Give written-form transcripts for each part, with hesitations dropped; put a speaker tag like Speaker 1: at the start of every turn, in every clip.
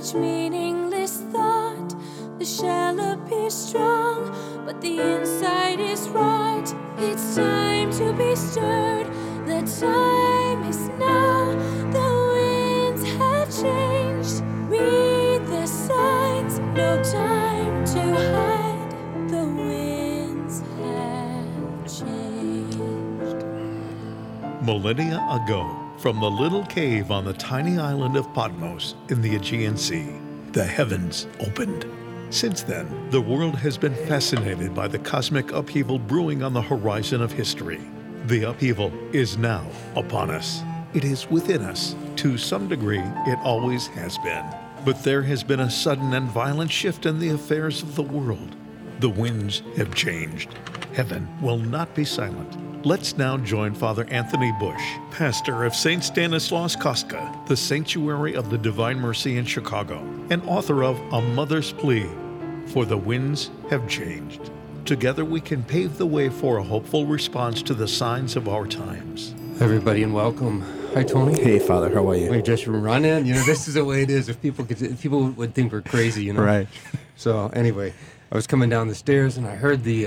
Speaker 1: each meaningless thought. The shell appears strong, but the inside is rot. It's time to be stirred. The time is now. The winds have changed. Read the signs. No time to hide. The winds have changed.
Speaker 2: Millennia ago, from the little cave on the tiny island of Patmos in the Aegean Sea, the heavens opened. Since then, the world has been fascinated by the cosmic upheaval brewing on the horizon of history. The upheaval is now upon us. It is within us. To some degree, it always has been. But there has been a sudden and violent shift in the affairs of the world. The winds have changed. Heaven will not be silent. Let's now join Father Anthony Bush, pastor of St. Stanislaus Kostka, the Sanctuary of the Divine Mercy in Chicago, and author of A Mother's Plea, For the Winds Have Changed. Together we can pave the way for a hopeful response to the signs of our times.
Speaker 3: Everybody, and welcome. Hi, Tony.
Speaker 4: Hey, Father. How are you?
Speaker 3: We're just running. This is the way it is. If people would think we're crazy,
Speaker 4: Right.
Speaker 3: So anyway, I was coming down the stairs and I heard the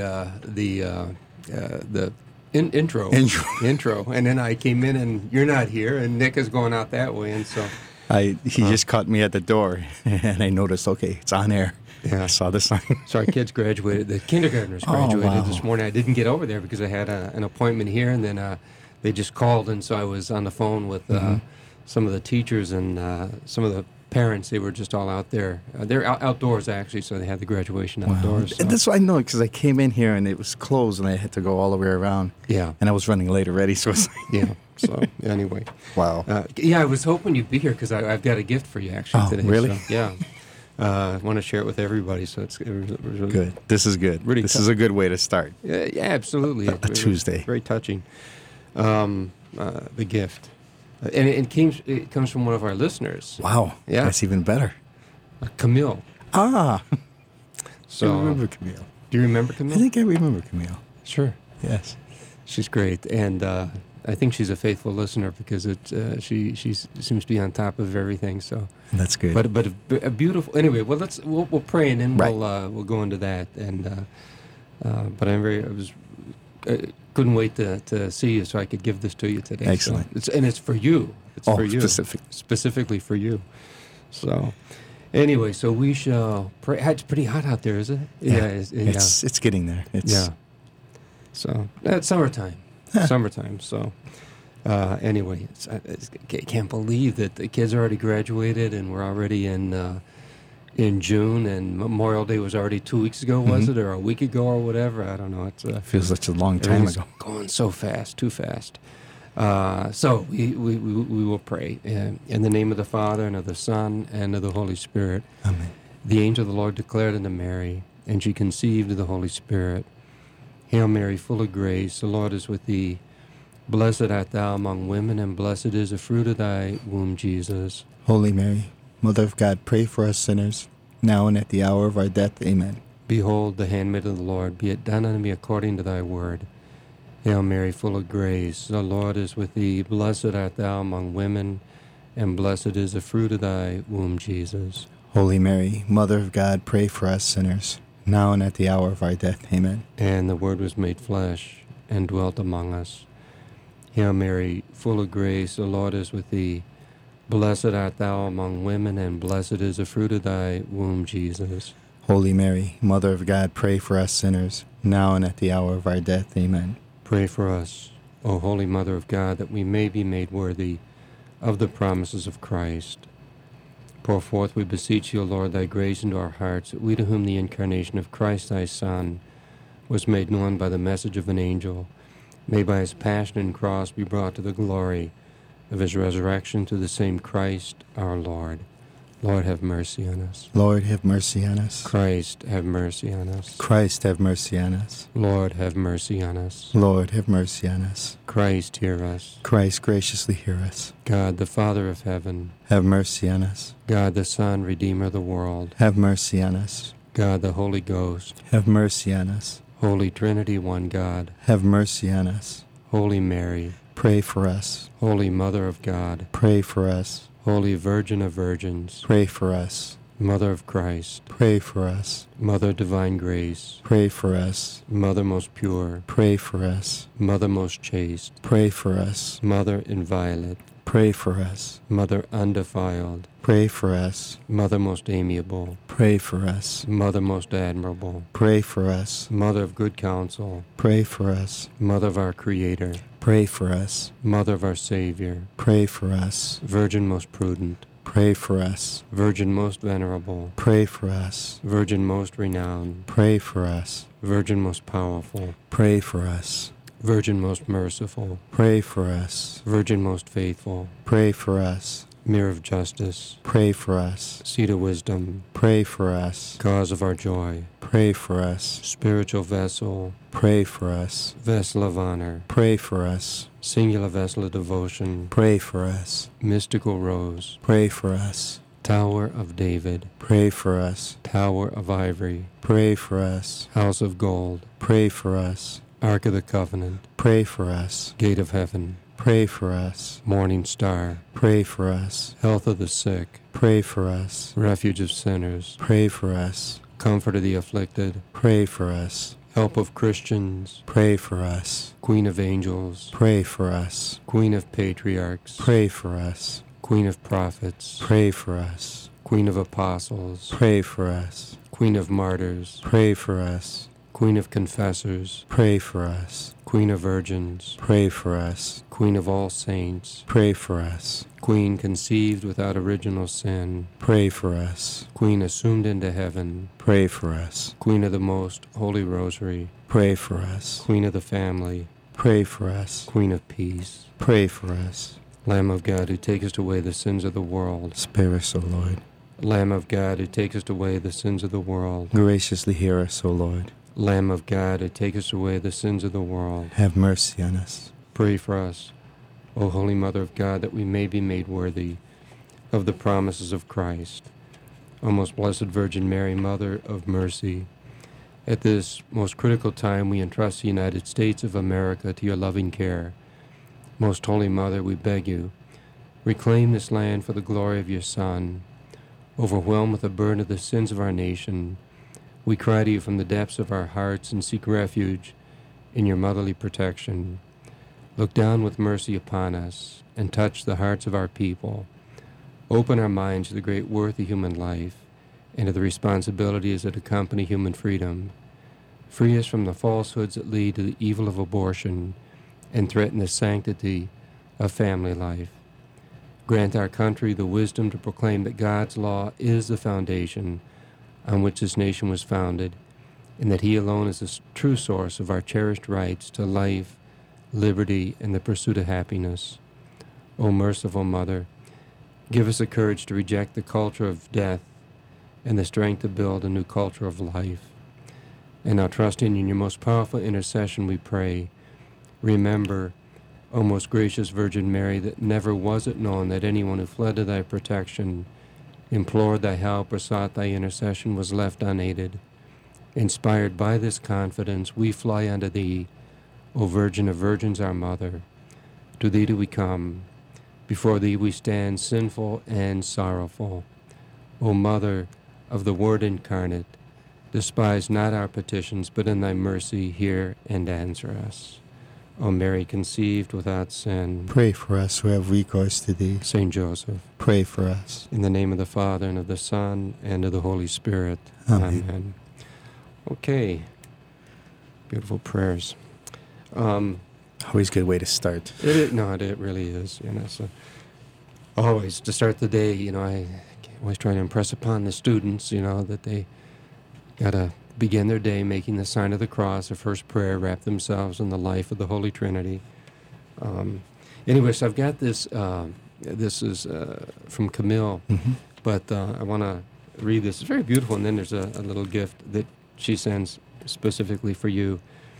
Speaker 3: intro, and then I came in and you're not here, and Nick is going out that way, and so
Speaker 4: He just caught me at the door, and I noticed, okay, it's on air.
Speaker 3: Yeah.
Speaker 4: I saw the sign.
Speaker 3: So our kids graduated. The kindergartners graduated this morning. I didn't get over there because I had an appointment here, and then they just called, and so I was on the phone with some of the teachers and some of the parents. They were just all out there. They're outdoors, actually, so they had the graduation outdoors. So.
Speaker 4: And that's what I know, because I came in here, and it was closed, and I had to go all the way around.
Speaker 3: Yeah.
Speaker 4: And I was running late already, so it's
Speaker 3: Yeah. So, anyway.
Speaker 4: Wow.
Speaker 3: I was hoping you'd be here because I've got a gift for you, actually, today.
Speaker 4: Really?
Speaker 3: So, yeah. I want to share it with everybody, so it was really
Speaker 4: good. This is good.
Speaker 3: Really
Speaker 4: this is a good way to start.
Speaker 3: Yeah, absolutely.
Speaker 4: A Tuesday.
Speaker 3: Very touching. The gift. And it comes from one of our listeners.
Speaker 4: Wow.
Speaker 3: Yeah.
Speaker 4: That's even better.
Speaker 3: Camille.
Speaker 4: Ah.
Speaker 3: So,
Speaker 4: I remember Camille.
Speaker 3: Do you remember Camille?
Speaker 4: I think I remember Camille.
Speaker 3: Sure.
Speaker 4: Yes.
Speaker 3: She's great. And I think she's a faithful listener because she seems to be on top of everything. So
Speaker 4: that's good.
Speaker 3: But a beautiful. Anyway, well we'll pray and then
Speaker 4: right.
Speaker 3: we'll go into that. And but I couldn't wait to see you so I could give this to you today.
Speaker 4: Excellent.
Speaker 3: So it's for you. It's for you. Specifically for you. So anyway, so we shall pray. It's pretty hot out there, is it?
Speaker 4: Yeah. It's getting there.
Speaker 3: So it's summertime. Summertime. So anyway, I can't believe that the kids already graduated and we're already in June, and Memorial Day was already 2 weeks ago, was it, or a week ago, or whatever? I don't know. It
Speaker 4: feels such a long time ago.
Speaker 3: Going so fast, too fast. So we will pray in the name of the Father and of the Son and of the Holy Spirit.
Speaker 4: Amen.
Speaker 3: The angel of the Lord declared unto Mary, and she conceived of the Holy Spirit. Hail Mary, full of grace, the Lord is with thee. Blessed art thou among women, and blessed is the fruit of thy womb, Jesus.
Speaker 4: Holy Mary, Mother of God, pray for us sinners, now and at the hour of our death. Amen.
Speaker 3: Behold, the handmaid of the Lord, be it done unto me according to thy word. Hail Mary, full of grace, the Lord is with thee. Blessed art thou among women, and blessed is the fruit of thy womb, Jesus.
Speaker 4: Holy Mary, Mother of God, pray for us sinners, now and at the hour of our death. Amen.
Speaker 3: And the Word was made flesh and dwelt among us. Hail Mary, full of grace, the Lord is with thee. Blessed art thou among women, and blessed is the fruit of thy womb, Jesus.
Speaker 4: Holy Mary, Mother of God, pray for us sinners, now and at the hour of our death. Amen.
Speaker 3: Pray for us, O Holy Mother of God, that we may be made worthy of the promises of Christ. Pour forth, we beseech you, O Lord, thy grace into our hearts, that we to whom the incarnation of Christ thy Son was made known by the message of an angel, may by his passion and cross be brought to the glory of his resurrection through the same Christ our Lord. Lord, have mercy on us.
Speaker 4: Lord, have mercy on us.
Speaker 3: Christ, have mercy on us.
Speaker 4: Christ, have mercy on us.
Speaker 3: Lord, have mercy on us.
Speaker 4: Lord, have mercy on us.
Speaker 3: Christ, hear us.
Speaker 4: Christ, graciously hear us.
Speaker 3: God, the Father of heaven,
Speaker 4: have mercy on us.
Speaker 3: God, the Son, Redeemer of the world,
Speaker 4: have mercy on us.
Speaker 3: God, the Holy Ghost,
Speaker 4: have mercy on us.
Speaker 3: Holy Trinity, one God,
Speaker 4: have mercy on us.
Speaker 3: Holy Mary,
Speaker 4: pray for us.
Speaker 3: Holy Mother of God,
Speaker 4: pray for us.
Speaker 3: Holy Virgin of Virgins,
Speaker 4: pray for us.
Speaker 3: Mother of Christ,
Speaker 4: Pray for us.
Speaker 3: Mother of Divine Grace,
Speaker 4: Pray for us.
Speaker 3: Mother most pure,
Speaker 4: Pray for us.
Speaker 3: Mother most chaste,
Speaker 4: Pray for us.
Speaker 3: Mother inviolate,
Speaker 4: Pray for us.
Speaker 3: Mother undefiled,
Speaker 4: Pray for us.
Speaker 3: Mother most amiable,
Speaker 4: Pray for us.
Speaker 3: Mother most admirable,
Speaker 4: Pray for us.
Speaker 3: Mother of good counsel,
Speaker 4: Pray for us.
Speaker 3: Mother of our Creator,
Speaker 4: Pray for us.
Speaker 3: Mother of our Savior,
Speaker 4: Pray for us.
Speaker 3: Virgin most prudent,
Speaker 4: Pray for us.
Speaker 3: Virgin most venerable,
Speaker 4: Pray for us.
Speaker 3: Virgin most renowned,
Speaker 4: Pray for us.
Speaker 3: Virgin most powerful,
Speaker 4: Pray for us.
Speaker 3: Virgin most merciful,
Speaker 4: Pray for us.
Speaker 3: Virgin most faithful,
Speaker 4: Pray for us.
Speaker 3: Mirror of justice,
Speaker 4: Pray for us.
Speaker 3: Seat of wisdom,
Speaker 4: Pray for us.
Speaker 3: cause of our joy,
Speaker 4: Pray for us.
Speaker 3: spiritual vessel,
Speaker 4: Pray for us.
Speaker 3: vessel of honor,
Speaker 4: Pray for us.
Speaker 3: singular vessel of devotion,
Speaker 4: Pray for us.
Speaker 3: mystical rose,
Speaker 4: Pray for us.
Speaker 3: Tower of David,
Speaker 4: Pray for us.
Speaker 3: Tower of ivory,
Speaker 4: Pray for us.
Speaker 3: House of gold,
Speaker 4: Pray for us.
Speaker 3: Ark of the Covenant,
Speaker 4: Pray for us.
Speaker 3: Gate of heaven,
Speaker 4: Pray for us.
Speaker 3: Morning star,
Speaker 4: Pray for us.
Speaker 3: health of the sick,
Speaker 4: Pray for us.
Speaker 3: refuge of sinners,
Speaker 4: Pray for us.
Speaker 3: comfort of the afflicted,
Speaker 4: Pray for us.
Speaker 3: help of Christians,
Speaker 4: Pray for us.
Speaker 3: Queen of angels,
Speaker 4: Pray for us.
Speaker 3: Queen of patriarchs,
Speaker 4: Pray for us.
Speaker 3: Queen of prophets,
Speaker 4: Pray for us.
Speaker 3: Queen of apostles,
Speaker 4: Pray for us.
Speaker 3: Queen of martyrs,
Speaker 4: Pray for us.
Speaker 3: Queen of confessors,
Speaker 4: Pray for us.
Speaker 3: Queen of virgins,
Speaker 4: Pray for us.
Speaker 3: Queen of all saints,
Speaker 4: Pray for us.
Speaker 3: Queen conceived without original sin,
Speaker 4: Pray for us.
Speaker 3: Queen assumed into heaven,
Speaker 4: Pray for us.
Speaker 3: Queen of the most holy rosary,
Speaker 4: Pray for us.
Speaker 3: Queen of the family,
Speaker 4: Pray for us.
Speaker 3: Queen of peace,
Speaker 4: Pray for us.
Speaker 3: Lamb of God who takest away the sins of the world,
Speaker 4: Spare us, O Lord.
Speaker 3: Lamb of God who takest away the sins of the world,
Speaker 4: Graciously hear us, O Lord.
Speaker 3: Lamb of God who takest away the sins of the world,
Speaker 4: Have mercy on us.
Speaker 3: pray for us, O Holy Mother of God, that we may be made worthy of the promises of Christ. O most blessed Virgin Mary, Mother of mercy, at this most critical time we entrust the United States of America to your loving care. Most Holy Mother, we beg you, reclaim this land for the glory of your Son. Overwhelmed with the burden of the sins of our nation, we cry to you from the depths of our hearts and seek refuge in your motherly protection. Look down with mercy upon us and touch the hearts of our people. Open our minds to the great worth of human life and to the responsibilities that accompany human freedom. Free us from the falsehoods that lead to the evil of abortion and threaten the sanctity of family life. Grant our country the wisdom to proclaim that God's law is the foundation on which this nation was founded, and that He alone is the true source of our cherished rights to life, liberty, and the pursuit of happiness. O merciful Mother, give us the courage to reject the culture of death and the strength to build a new culture of life. And now, trusting in your most powerful intercession, we pray, remember, O most gracious Virgin Mary, that never was it known that anyone who fled to thy protection, implored thy help, or sought thy intercession was left unaided. Inspired by this confidence, we fly unto thee, O Virgin of Virgins, our Mother. To thee do we come. Before thee we stand sinful and sorrowful. O Mother of the Word incarnate, despise not our petitions, but in thy mercy hear and answer us. O Mary, conceived without sin,
Speaker 4: Pray for us who have recourse to thee.
Speaker 3: Saint Joseph,
Speaker 4: Pray for us.
Speaker 3: in the name of the Father, and of the Son, and of the Holy Spirit.
Speaker 4: Amen.
Speaker 3: Okay. Beautiful prayers.
Speaker 4: Always a good way to start.
Speaker 3: It really is. So always to start the day, I always try to impress upon the students, that they gotta begin their day making the sign of the cross, their first prayer, wrap themselves in the life of the Holy Trinity. Anyway, so I've got this. This is from Camille, but I want to read this. It's very beautiful, and then there's a little gift that she sends specifically for you.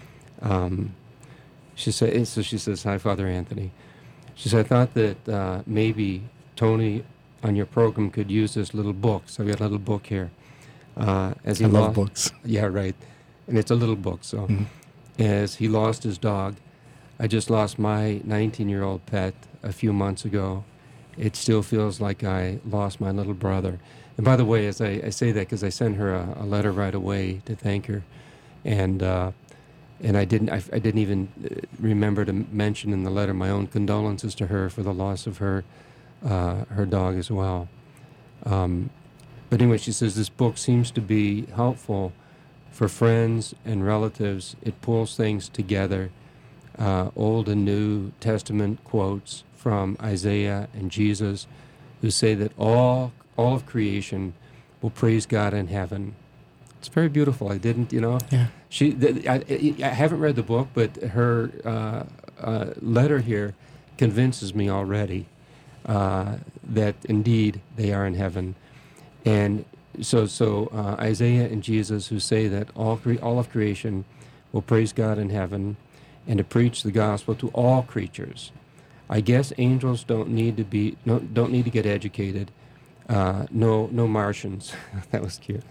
Speaker 3: She says, "Hi, Father Anthony." She said, "I thought that maybe Tony on your program could use this little book." So I've got a little book here. I
Speaker 4: love books.
Speaker 3: Yeah, right. And it's a little book. So as he lost his dog, I just lost my 19-year-old pet a few months ago, it still feels like I lost my little brother. And by the way, as I say that, because I sent her a letter right away to thank her, and I didn't even remember to mention in the letter my own condolences to her for the loss of her dog as well. But anyway, she says this book seems to be helpful for friends and relatives. It pulls things together, Old and New Testament quotes from Isaiah and Jesus, who say that all of creation will praise God in heaven. It's very beautiful. I didn't,
Speaker 4: Yeah.
Speaker 3: I haven't read the book, but her letter here convinces me already that indeed they are in heaven. And so Isaiah and Jesus, who say that all of creation will praise God in heaven, and to preach the gospel to all creatures. I guess angels don't need to get educated. No Martians. That was cute.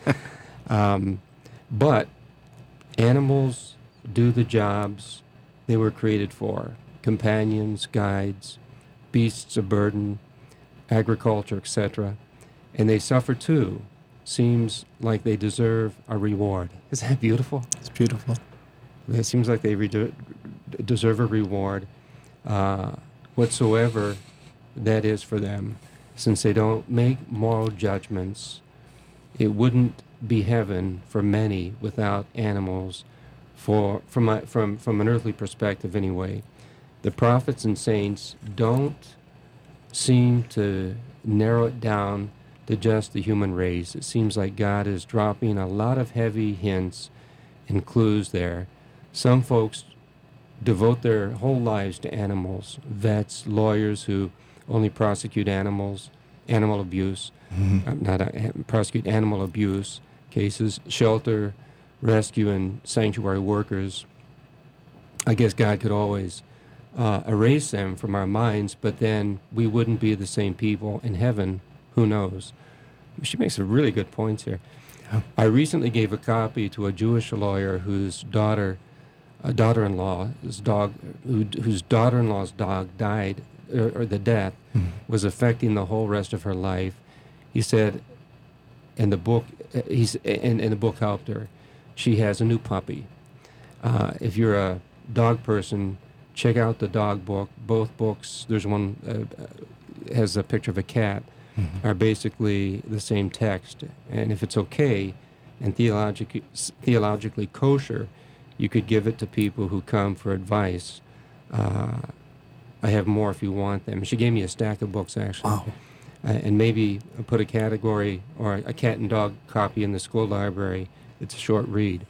Speaker 3: But animals do the jobs they were created for: companions, guides, beasts of burden, agriculture, etc. And they suffer too. Seems like they deserve a reward. Is that beautiful?
Speaker 4: It's beautiful.
Speaker 3: It seems like they deserve a reward, whatsoever that is for them. Since they don't make moral judgments, it wouldn't be heaven for many without animals, from an earthly perspective anyway. The prophets and saints don't seem to narrow it down to just the human race. It seems like God is dropping a lot of heavy hints and clues there. Some folks devote their whole lives to animals: vets, lawyers who only prosecute animal abuse, prosecute animal abuse cases, shelter, rescue, and sanctuary workers. I guess God could always erase them from our minds, but then we wouldn't be the same people in heaven. Who knows? She makes some really good points here.
Speaker 4: Yeah.
Speaker 3: I recently gave a copy to a Jewish lawyer whose daughter-in-law's dog died, or the death was affecting the whole rest of her life. He said, and the book helped her. She has a new puppy. If you're a dog person, check out the dog book. Both books, there's one has a picture of a cat, are basically the same text. And if it's okay and theologically kosher, you could give it to people who come for advice. I have more if you want them. She gave me a stack of books, actually.
Speaker 4: Wow.
Speaker 3: And maybe put a category or a cat and dog copy in the school library. It's a short read.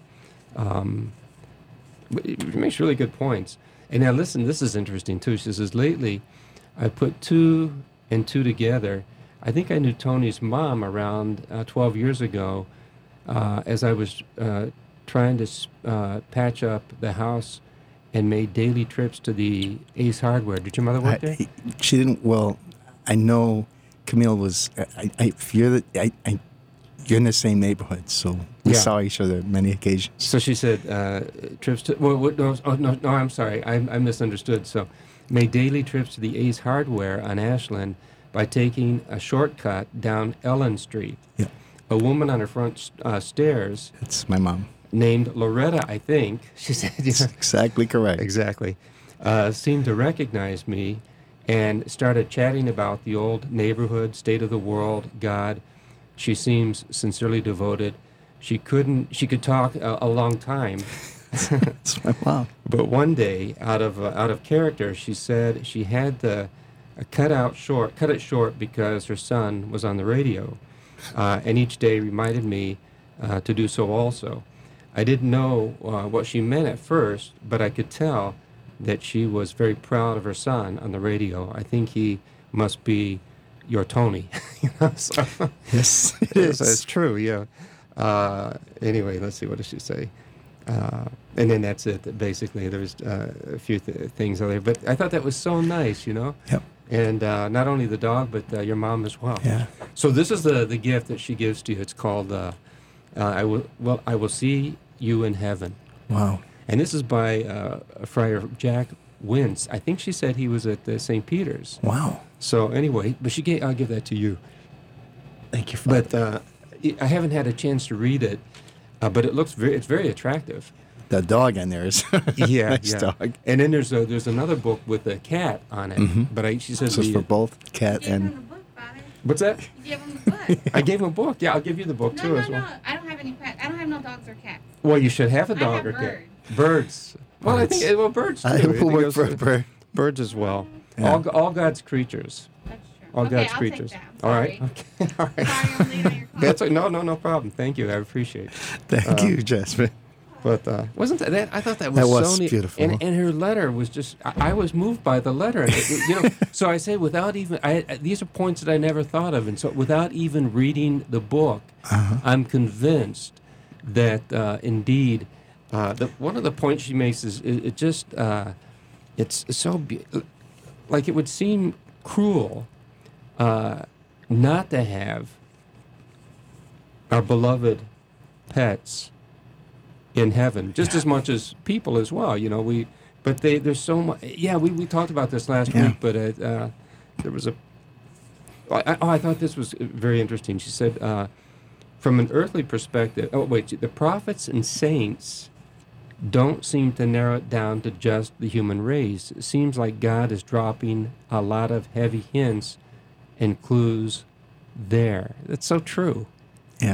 Speaker 3: It makes really good points. And now listen, this is interesting too. She says, lately I put two and two together. I think I knew Tony's mom around 12 years ago as I was trying to patch up the house and made daily trips to the Ace Hardware. Did your mother work there?
Speaker 4: She didn't. Well, I know Camille was. You're in the same neighborhood, so we saw each other many occasions.
Speaker 3: So she said trips to. Well, no, I'm sorry. I misunderstood. So made daily trips to the Ace Hardware on Ashland by taking a shortcut down Ellen Street.
Speaker 4: Yeah.
Speaker 3: A woman on her front stairs.
Speaker 4: It's my mom.
Speaker 3: Named Loretta, I think. She said,
Speaker 4: That's exactly correct.
Speaker 3: Exactly. Seemed to recognize me and started chatting about the old neighborhood, state of the world, God. She seems sincerely devoted. She could talk a long time.
Speaker 4: It's my mom.
Speaker 3: But one day, out of character, she said she had to cut it short because her son was on the radio, and each day reminded me to do so also. I didn't know what she meant at first, but I could tell that she was very proud of her son on the radio. I think he must be your Tony. So,
Speaker 4: Yes, it is.
Speaker 3: So it's true, yeah. Anyway, let's see, what does she say? And then that's it. Basically, there's a few things other. But I thought that was so nice,
Speaker 4: Yep.
Speaker 3: And not only the dog, but your mom as well.
Speaker 4: Yeah.
Speaker 3: So this is the gift that she gives to you. It's called I will see you in heaven.
Speaker 4: Wow.
Speaker 3: And this is by Friar Jack wince. I think she said he was at St. Peter's.
Speaker 4: Wow.
Speaker 3: So anyway, but I'll give that to you.
Speaker 4: Thank you, Father.
Speaker 3: But I haven't had a chance to read it, but it's very attractive.
Speaker 4: The dog in there is nice dog.
Speaker 3: And then there's another book with a cat on it. But she says
Speaker 4: So it's for both cat
Speaker 5: You gave him
Speaker 4: and...
Speaker 5: the book, Father.
Speaker 3: What's that?
Speaker 5: You gave him the book.
Speaker 3: I gave him a book. Yeah, I'll give you the book too
Speaker 5: No,
Speaker 3: as well.
Speaker 5: I don't have any pets. I don't have no dogs or cats.
Speaker 3: Well, you should have a
Speaker 5: I
Speaker 3: dog
Speaker 5: have
Speaker 3: or cat.
Speaker 5: birds.
Speaker 3: Birds. Well, I
Speaker 4: Birds.
Speaker 3: think birds too.
Speaker 4: I
Speaker 3: I think
Speaker 4: will work
Speaker 3: those
Speaker 4: for
Speaker 3: are-
Speaker 4: a bird.
Speaker 3: Birds as well.
Speaker 4: Yeah.
Speaker 3: All God's creatures.
Speaker 5: That's true.
Speaker 3: All
Speaker 5: okay,
Speaker 3: God's
Speaker 5: I'll
Speaker 3: creatures.
Speaker 5: Take that.
Speaker 3: All right.
Speaker 5: Sorry.
Speaker 3: Okay. All right.
Speaker 5: Sorry, I'm late on your call.
Speaker 3: That's no problem. Thank you. I appreciate it.
Speaker 4: Thank you, Jasmine.
Speaker 3: But wasn't that? I thought that was
Speaker 4: That was
Speaker 3: so neat.
Speaker 4: beautiful.
Speaker 3: And her letter was just. I was moved by the letter. And so I say without even. These are points that I never thought of, and so without even reading the book, I'm convinced that indeed, one of the points she makes is it just. It's so like it would seem cruel not to have our beloved pets in heaven just as much as people as well. But there's so much. Yeah, we talked about this last week, but there was I thought this was very interesting. She said, from an earthly perspective, the prophets and saints don't seem to narrow it down to just the human race. It seems like God is dropping a lot of heavy hints and clues there. That's so true.
Speaker 4: Yeah.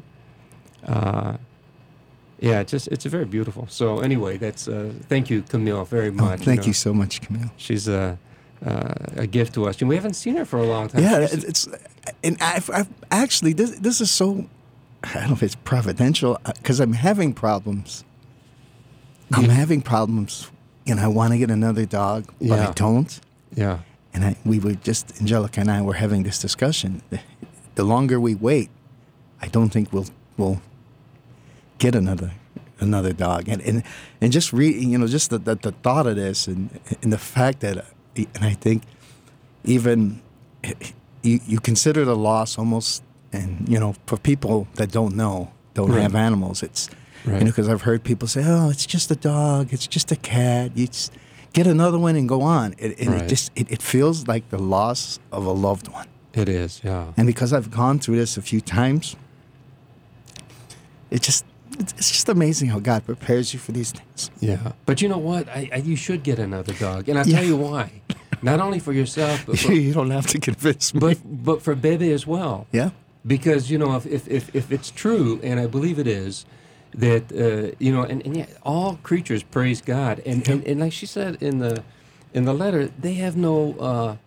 Speaker 3: It's very beautiful. So anyway, that's thank you, Camille, very much.
Speaker 4: Thank you so much, Camille.
Speaker 3: She's a gift to us, and we haven't seen her for a long time.
Speaker 4: Yeah, and I've actually this is so, I don't know if it's providential because I'm having problems. I'm having problems, and I want to get another dog, but I don't.
Speaker 3: Yeah.
Speaker 4: And we were just, Angelica and I were having this discussion. The longer we wait, I don't think we'll get another dog. And just just the thought of this and the fact that, and I think even you consider the loss almost, and for people that don't have animals, it's because I've heard people say, oh, it's just a dog, it's just a cat, you just get another one and go on. It feels like the loss of a loved one.
Speaker 3: It is, yeah.
Speaker 4: And because I've gone through this a few times, it's just amazing how God prepares you for these things.
Speaker 3: Yeah. But you know what? You should get another dog. And I'll tell you why. Not only for yourself, but
Speaker 4: you don't have to convince me.
Speaker 3: But for Bebe as well.
Speaker 4: Yeah.
Speaker 3: Because, if it's true, and I believe it is, that, and yet all creatures praise God. And like she said in the letter, they have no,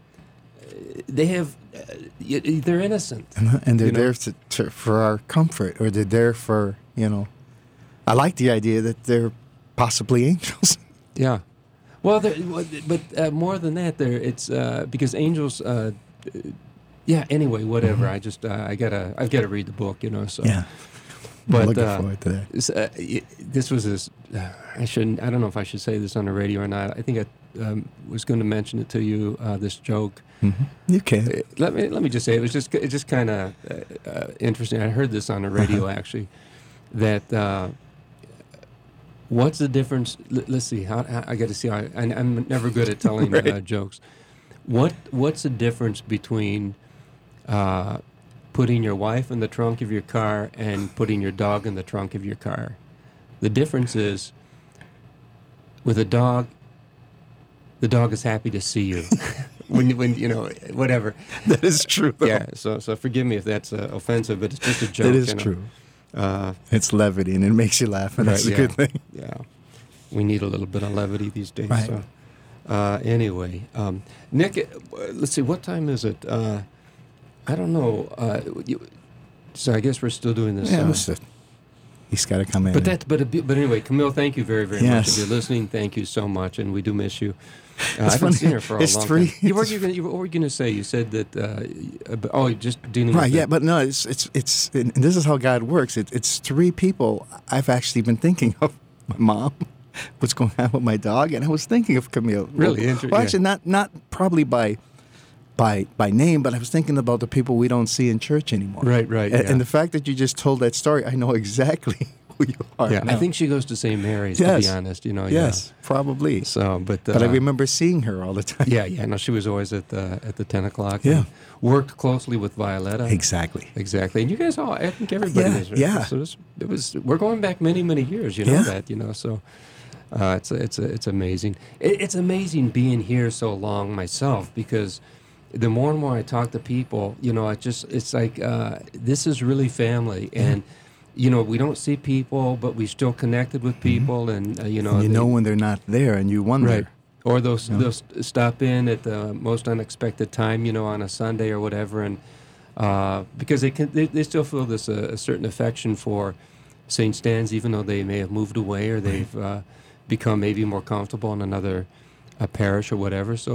Speaker 3: they're innocent.
Speaker 4: And they're there for our comfort, or they're there for, I like the idea that they're possibly angels.
Speaker 3: Yeah. Well, but more than that, it's because angels. Anyway, whatever. Mm-hmm. I've got to read the book, So.
Speaker 4: Yeah.
Speaker 3: But
Speaker 4: I'm looking forward to that.
Speaker 3: This was this. I don't know if I should say this on the radio or not. I think I was going to mention it to you. This joke.
Speaker 4: Mm-hmm. You can.
Speaker 3: Let me just say it's just kind of interesting. I heard this on the radio actually. That. What's the difference? Let's see. How I got to see. I'm never good at telling jokes. What's the difference between putting your wife in the trunk of your car and putting your dog in the trunk of your car? The difference is, with a dog, the dog is happy to see you. when whatever.
Speaker 4: That is true. Though.
Speaker 3: Yeah. So forgive me if that's offensive, but it's just a joke.
Speaker 4: It is true. It's levity, and it makes you laugh, and that's a good thing.
Speaker 3: Yeah, we need a little bit of levity these days.
Speaker 4: Right.
Speaker 3: So, anyway, Nick, let's see, what time is it? I don't know. So I guess we're still doing this.
Speaker 4: Yeah, he's got to come in.
Speaker 3: But anyway, Camille, thank you very, very much. If you're listening, thank you so much, and we do miss you. I haven't seen her for a long time. What were you going to say? You said that. Just dealing with.
Speaker 4: Right. Yeah, but no, it's and this is how God works. It's three people. I've actually been thinking of my mom, what's going on with my dog, and I was thinking of Camille.
Speaker 3: Really interesting.
Speaker 4: Well, actually, not probably by name, but I was thinking about the people we don't see in church anymore.
Speaker 3: Right.
Speaker 4: And the fact that you just told that story, I know exactly who you are.
Speaker 3: Yeah,
Speaker 4: now.
Speaker 3: I think she goes to St. Mary's,
Speaker 4: Yes.
Speaker 3: to be honest.
Speaker 4: Yes, probably.
Speaker 3: So, but
Speaker 4: I remember seeing her all the time.
Speaker 3: Yeah. No, she was always at the 10 o'clock.
Speaker 4: Yeah.
Speaker 3: and worked closely with Violetta.
Speaker 4: Exactly.
Speaker 3: Exactly. And you guys all, I think everybody
Speaker 4: Yeah,
Speaker 3: is. Right?
Speaker 4: yeah.
Speaker 3: So we're going back many, many years. You know
Speaker 4: Yeah.
Speaker 3: that. So it's amazing. It's amazing being here so long myself, because the more and more I talk to people, it's like this is really family. And, we don't see people, but we still connected with people. And,
Speaker 4: And you know when they're not there, and you wonder.
Speaker 3: Right. Or they'll stop in at the most unexpected time, on a Sunday or whatever, and because they still feel this a certain affection for St. Stan's, even though they may have moved away or they've become maybe more comfortable in another parish or whatever. So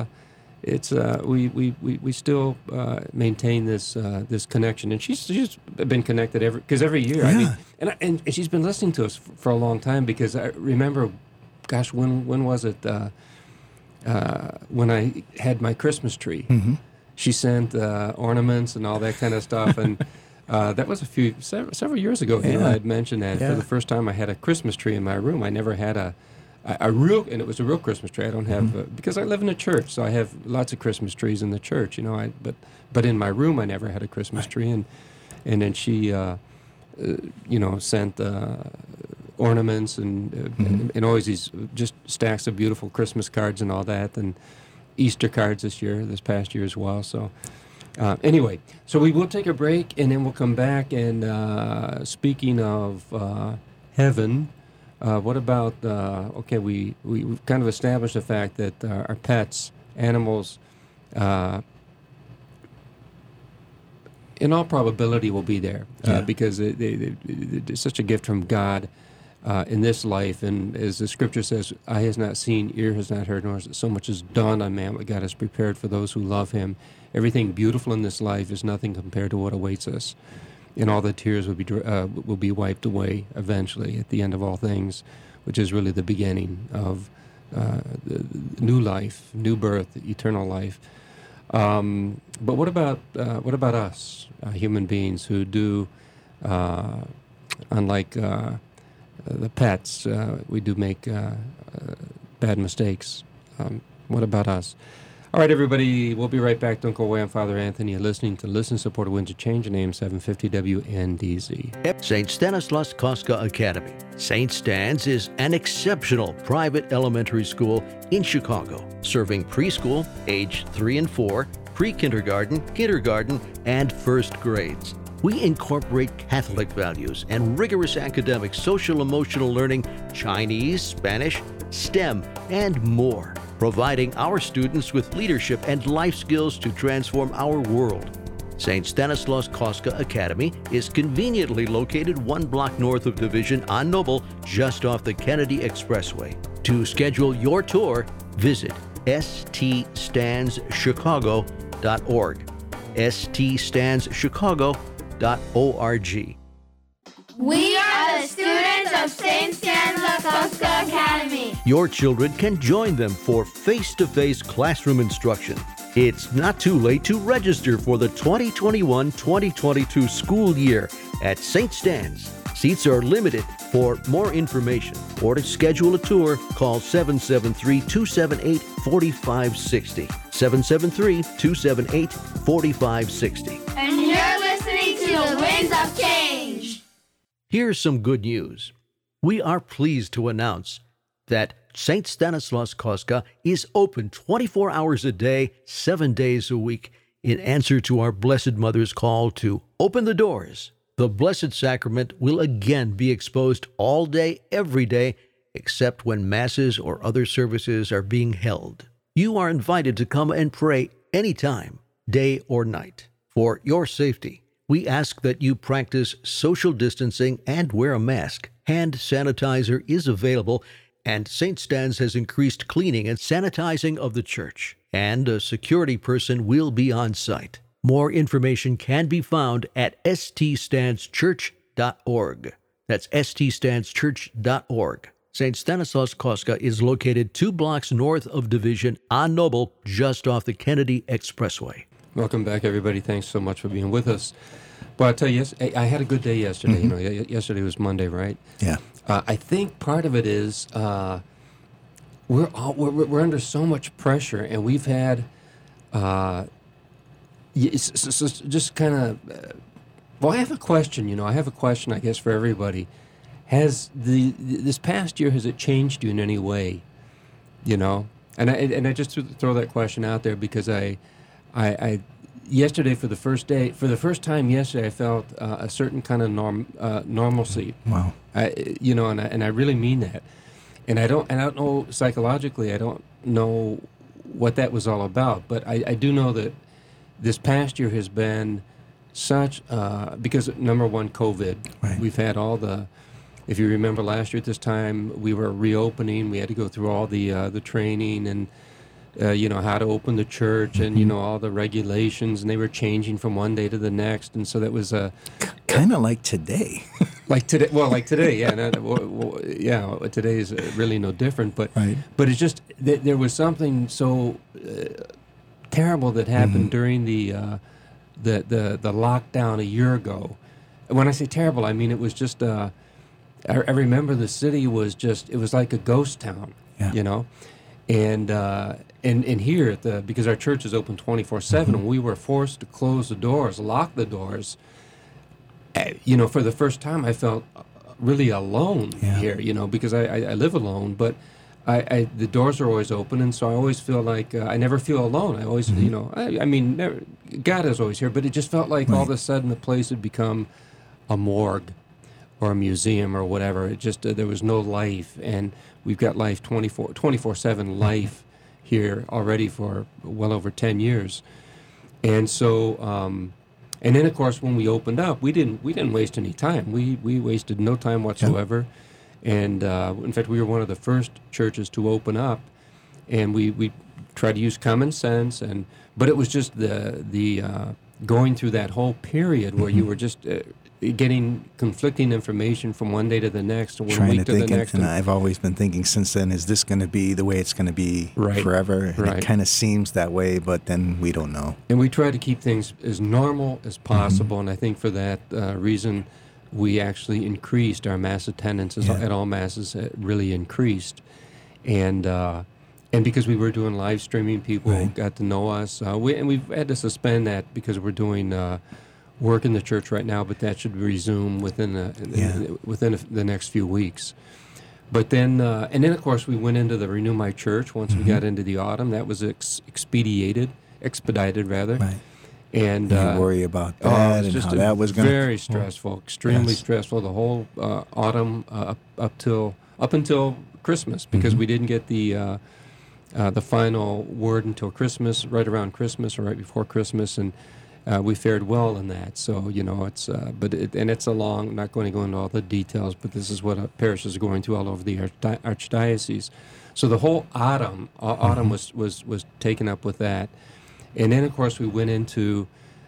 Speaker 3: we still maintain this connection, and she's been connected every year. I mean, and she's been listening to us for a long time, because I remember. Gosh, when was it? When I had my Christmas tree, she sent ornaments and all that kind of stuff, and that was several years ago.
Speaker 4: Yeah.
Speaker 3: I had mentioned that for the first time I had a Christmas tree in my room. I never had a real, and it was a real Christmas tree. I don't have because I live in a church, so I have lots of Christmas trees in the church. But in my room I never had a Christmas tree, and then she sent. Ornaments and always these just stacks of beautiful Christmas cards and all that, and Easter cards this past year as well. So anyway, so we will take a break, and then we'll come back. And speaking of heaven, what about we've kind of established the fact that our pets, animals, in all probability will be there because it's such a gift from God. In this life, and as the scripture says, eye has not seen, ear has not heard, nor is it so much as dawned on man what God has prepared for those who love him. Everything beautiful in this life is nothing compared to what awaits us, and all the tears will be wiped away eventually at the end of all things, which is really the beginning of the new life, new birth, eternal life. But what about us, human beings who do, unlike the pets, we do make bad mistakes. What about us? All right, everybody, we'll be right back. Don't go away. I'm Father Anthony. You're listening to Listen, Support, Winds of Change on AM 750 WNDZ.
Speaker 6: St. Stanislaus Kostka Academy. St. Stan's is an exceptional private elementary school in Chicago, serving preschool, age 3 and 4, pre-kindergarten, kindergarten, and first grades. We incorporate Catholic values and rigorous academic social-emotional learning, Chinese, Spanish, STEM, and more, providing our students with leadership and life skills to transform our world. St. Stanislaus Kostka Academy is conveniently located 1 block north of Division on Noble, just off the Kennedy Expressway. To schedule your tour, visit ststandschicago.org. ststandschicago.org.
Speaker 7: We are the students of St. Stanislaus Kostka Academy.
Speaker 6: Your children can join them for face-to-face classroom instruction. It's not too late to register for the 2021-2022 school year at St. Stan's. Seats are limited. For more information or to schedule a tour, call 773-278-4560. 773-278-4560.
Speaker 7: And you're listening to the Winds of Change.
Speaker 6: Here's some good news. We are pleased to announce that St. Stanislaus Kostka is open 24 hours a day, 7 days a week, in answer to our Blessed Mother's call to open the doors. The Blessed Sacrament will again be exposed all day, every day, except when masses or other services are being held. You are invited to come and pray anytime, day or night. For your safety, we ask that you practice social distancing and wear a mask. Hand sanitizer is available, and St. Stan's has increased cleaning and sanitizing of the church, and a security person will be on site. More information can be found at ststanschurch.org. That's ststanschurch.org. St. Stanislaus Kostka is located 2 blocks north of Division on Noble, just off the Kennedy Expressway.
Speaker 3: Welcome back, everybody. Thanks so much for being with us. Well, I'll tell you, I had a good day yesterday. You know, yesterday was Monday, right?
Speaker 4: Yeah.
Speaker 3: I think part of it is we're under so much pressure, and we've had just kind of. Well, I have a question. You know, I have a question, I guess, for everybody. Has this past year, has it changed you in any way? You know, and I just throw that question out there because I yesterday for the first time yesterday, I felt a certain kind of normalcy.
Speaker 4: Wow.
Speaker 3: You know, and I really mean that. And I don't know psychologically, I don't know what that was all about, but I do know that this past year has been such because number one, COVID.
Speaker 4: Right.
Speaker 3: We've had all the. If you remember last year at this time, we were reopening. We had to go through all the training and you know, how to open the church and you know all the regulations, and they were changing from one day to the next, and so that was
Speaker 4: kind of like today.
Speaker 3: like today. Well, like today, yeah, yeah. Today is really no different, but
Speaker 4: Right.
Speaker 3: but it's just there was something so terrible that happened during the lockdown a year ago. And when I say terrible, I mean it was just. I remember the city was it was like a ghost town,
Speaker 4: Yeah.
Speaker 3: you know, and here because our church is open 24/7, and we were forced to close the doors, lock the doors. You know, for the first time, I felt really alone here, you know, because I live alone, but the doors are always open, and so I always feel like I never feel alone. I always, you know, I mean, God is always here, but it just felt like all of a sudden the place had become a morgue or a museum or whatever. It just there was no life, and we've got life 24/7 life here already for well over 10 years. And so and then of course when we opened up, we didn't waste any time. We wasted no time whatsoever. And in fact, we were one of the first churches to open up, and we tried to use common sense, but it was just the going through that whole period where you were just getting conflicting information from one day to the next, and one week to the next.
Speaker 4: And I've always been thinking since then, is this going to be the way it's going to be forever? And
Speaker 3: Right.
Speaker 4: it kind of seems that way, but then we don't know.
Speaker 3: And we try to keep things as normal as possible, and I think for that reason, we actually increased our mass attendance at all masses. Really increased, and because we were doing live streaming, people got to know us. We've had to suspend that because we're doing work in the church right now, but that should resume within the next few weeks. But then, and then of course, we went into the Renew My Church once we got into the autumn. That was expedited rather.
Speaker 4: Right.
Speaker 3: And
Speaker 4: you worry about that and how that was going to...
Speaker 3: Very stressful, extremely stressful. The whole autumn up until Christmas, because we didn't get the final word until Christmas, right around Christmas or right before Christmas, and we fared well in that. So you know, it's it's a long. Not going to go into all the details, but this is what a parish is going through all over the archdiocese. So the whole autumn was taken up with that. And then, of course, we went into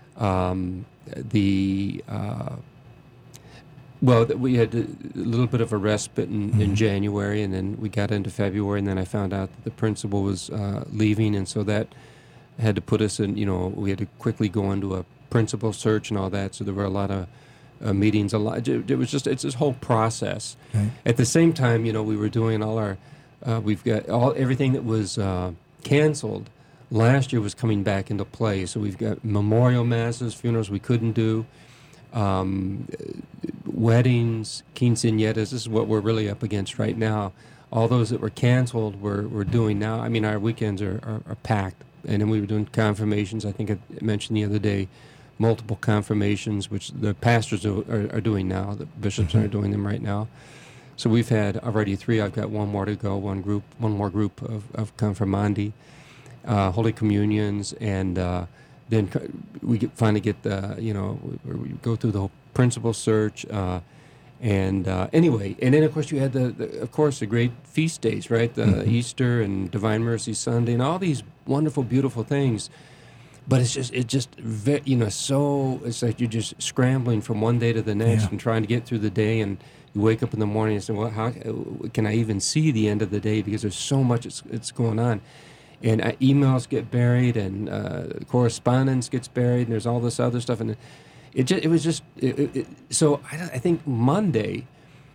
Speaker 3: we had a little bit of a respite in January, and then we got into February, and then I found out that the principal was leaving, and so that had to put us in, you know, we had to quickly go into a principal search and all that, so there were a lot of meetings, it's this whole process.
Speaker 4: Right.
Speaker 3: At the same time, you know, we were doing all our, we've got everything that was canceled last year was coming back into play. So we've got memorial masses, funerals we couldn't do, weddings, quinceañeras. This is what we're really up against right now. All those that were canceled, we're doing now. I mean, our weekends are packed. And then we were doing confirmations. I think I mentioned the other day, multiple confirmations, which the pastors are doing now. The bishops are doing them right now. So we've had already 3. I've got one more to go, one more group of confirmandi. Holy Communions, and then we finally get we go through the whole principal search, anyway, and then of course you had the great feast days, right? The Easter and Divine Mercy Sunday, and all these wonderful, beautiful things. But it's like you're just scrambling from one day to the next and trying to get through the day, and you wake up in the morning and say, well, how can I even see the end of the day, because there's so much it's going on. And emails get buried, and correspondence gets buried, and there's all this other stuff. And So I think Monday,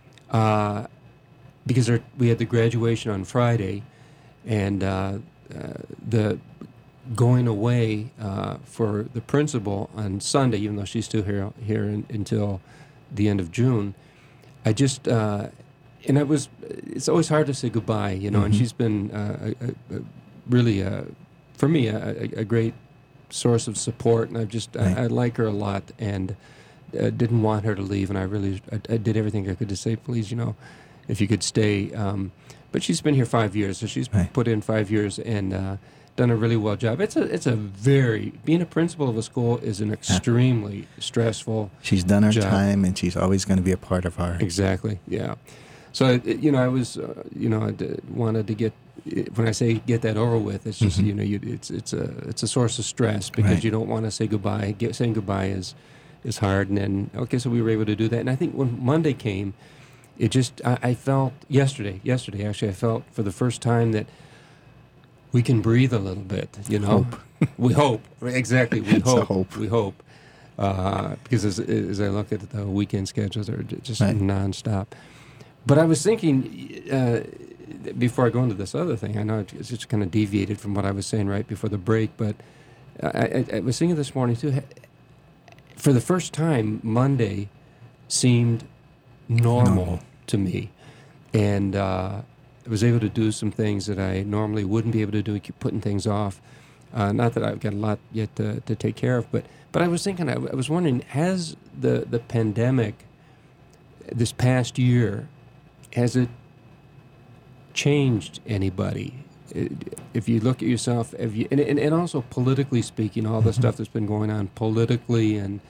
Speaker 3: because we had the graduation on Friday, and the going away for the principal on Sunday, even though she's still here until the end of June. I just and it's always hard to say goodbye, and she's been really for me a great source of support, and I like her a lot, and didn't want her to leave, and I did everything I could to say, please, if you could stay. But she's been here 5 years, so she's put in 5 years and done a really well job. Being a principal of a school is an extremely stressful
Speaker 4: She's done her
Speaker 3: job.
Speaker 4: time, and she's always going to be a part of our...
Speaker 3: Exactly, yeah. So, I was, wanted to get, when I say get that over with, it's just, it's a source of stress because you don't want to say goodbye. Saying goodbye is hard, and then, so we were able to do that. And I think when Monday came, it just, I felt, yesterday actually, I felt for the first time that we can breathe a little bit,
Speaker 4: Hope.
Speaker 3: We hope. Exactly, we
Speaker 4: It's a
Speaker 3: hope.
Speaker 4: hope.
Speaker 3: We hope. Because as I look at the weekend schedules, they're just nonstop. But I was thinking, before I go into this other thing, I know it's just kind of deviated from what I was saying right before the break, but I was thinking this morning too, for the first time, Monday seemed normal to me. And I was able to do some things that I normally wouldn't be able to do, keep putting things off. Not that I've got a lot yet to take care of, but I was thinking, I was wondering, has the pandemic this past year, has it changed anybody? If you look at yourself, and also politically speaking, all the stuff that's been going on politically, and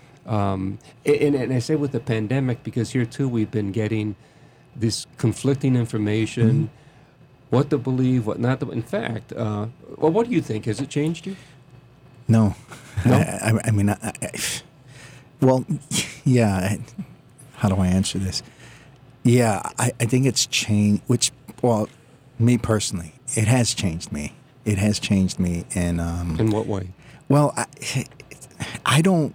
Speaker 3: I say with the pandemic because here too we've been getting this conflicting information, what to believe, what not to. In fact, what do you think? Has it changed you?
Speaker 4: No.
Speaker 3: No?
Speaker 4: I mean, well, yeah. How do I answer this? Yeah, I think it's changed, me personally, it has changed me. It has changed me. And,
Speaker 3: in what way?
Speaker 4: Well, I don't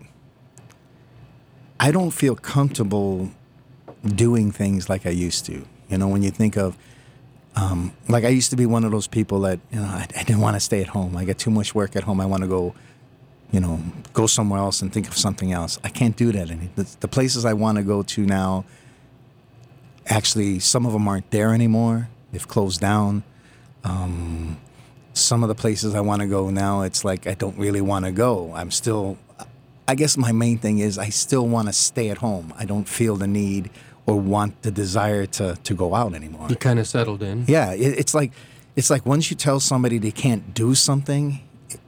Speaker 4: feel comfortable doing things like I used to. When you think of, like I used to be one of those people that, I didn't want to stay at home. I got too much work at home. I want to go, go somewhere else and think of something else. I can't do that anymore. The places I want to go to now, actually, some of them aren't there anymore. They've closed down. Some of the places I want to go now, it's like I don't really want to go. I guess my main thing is I still want to stay at home. I don't feel the need or want the desire to go out anymore.
Speaker 3: You kind of settled in.
Speaker 4: Yeah, it's like once you tell somebody they can't do something,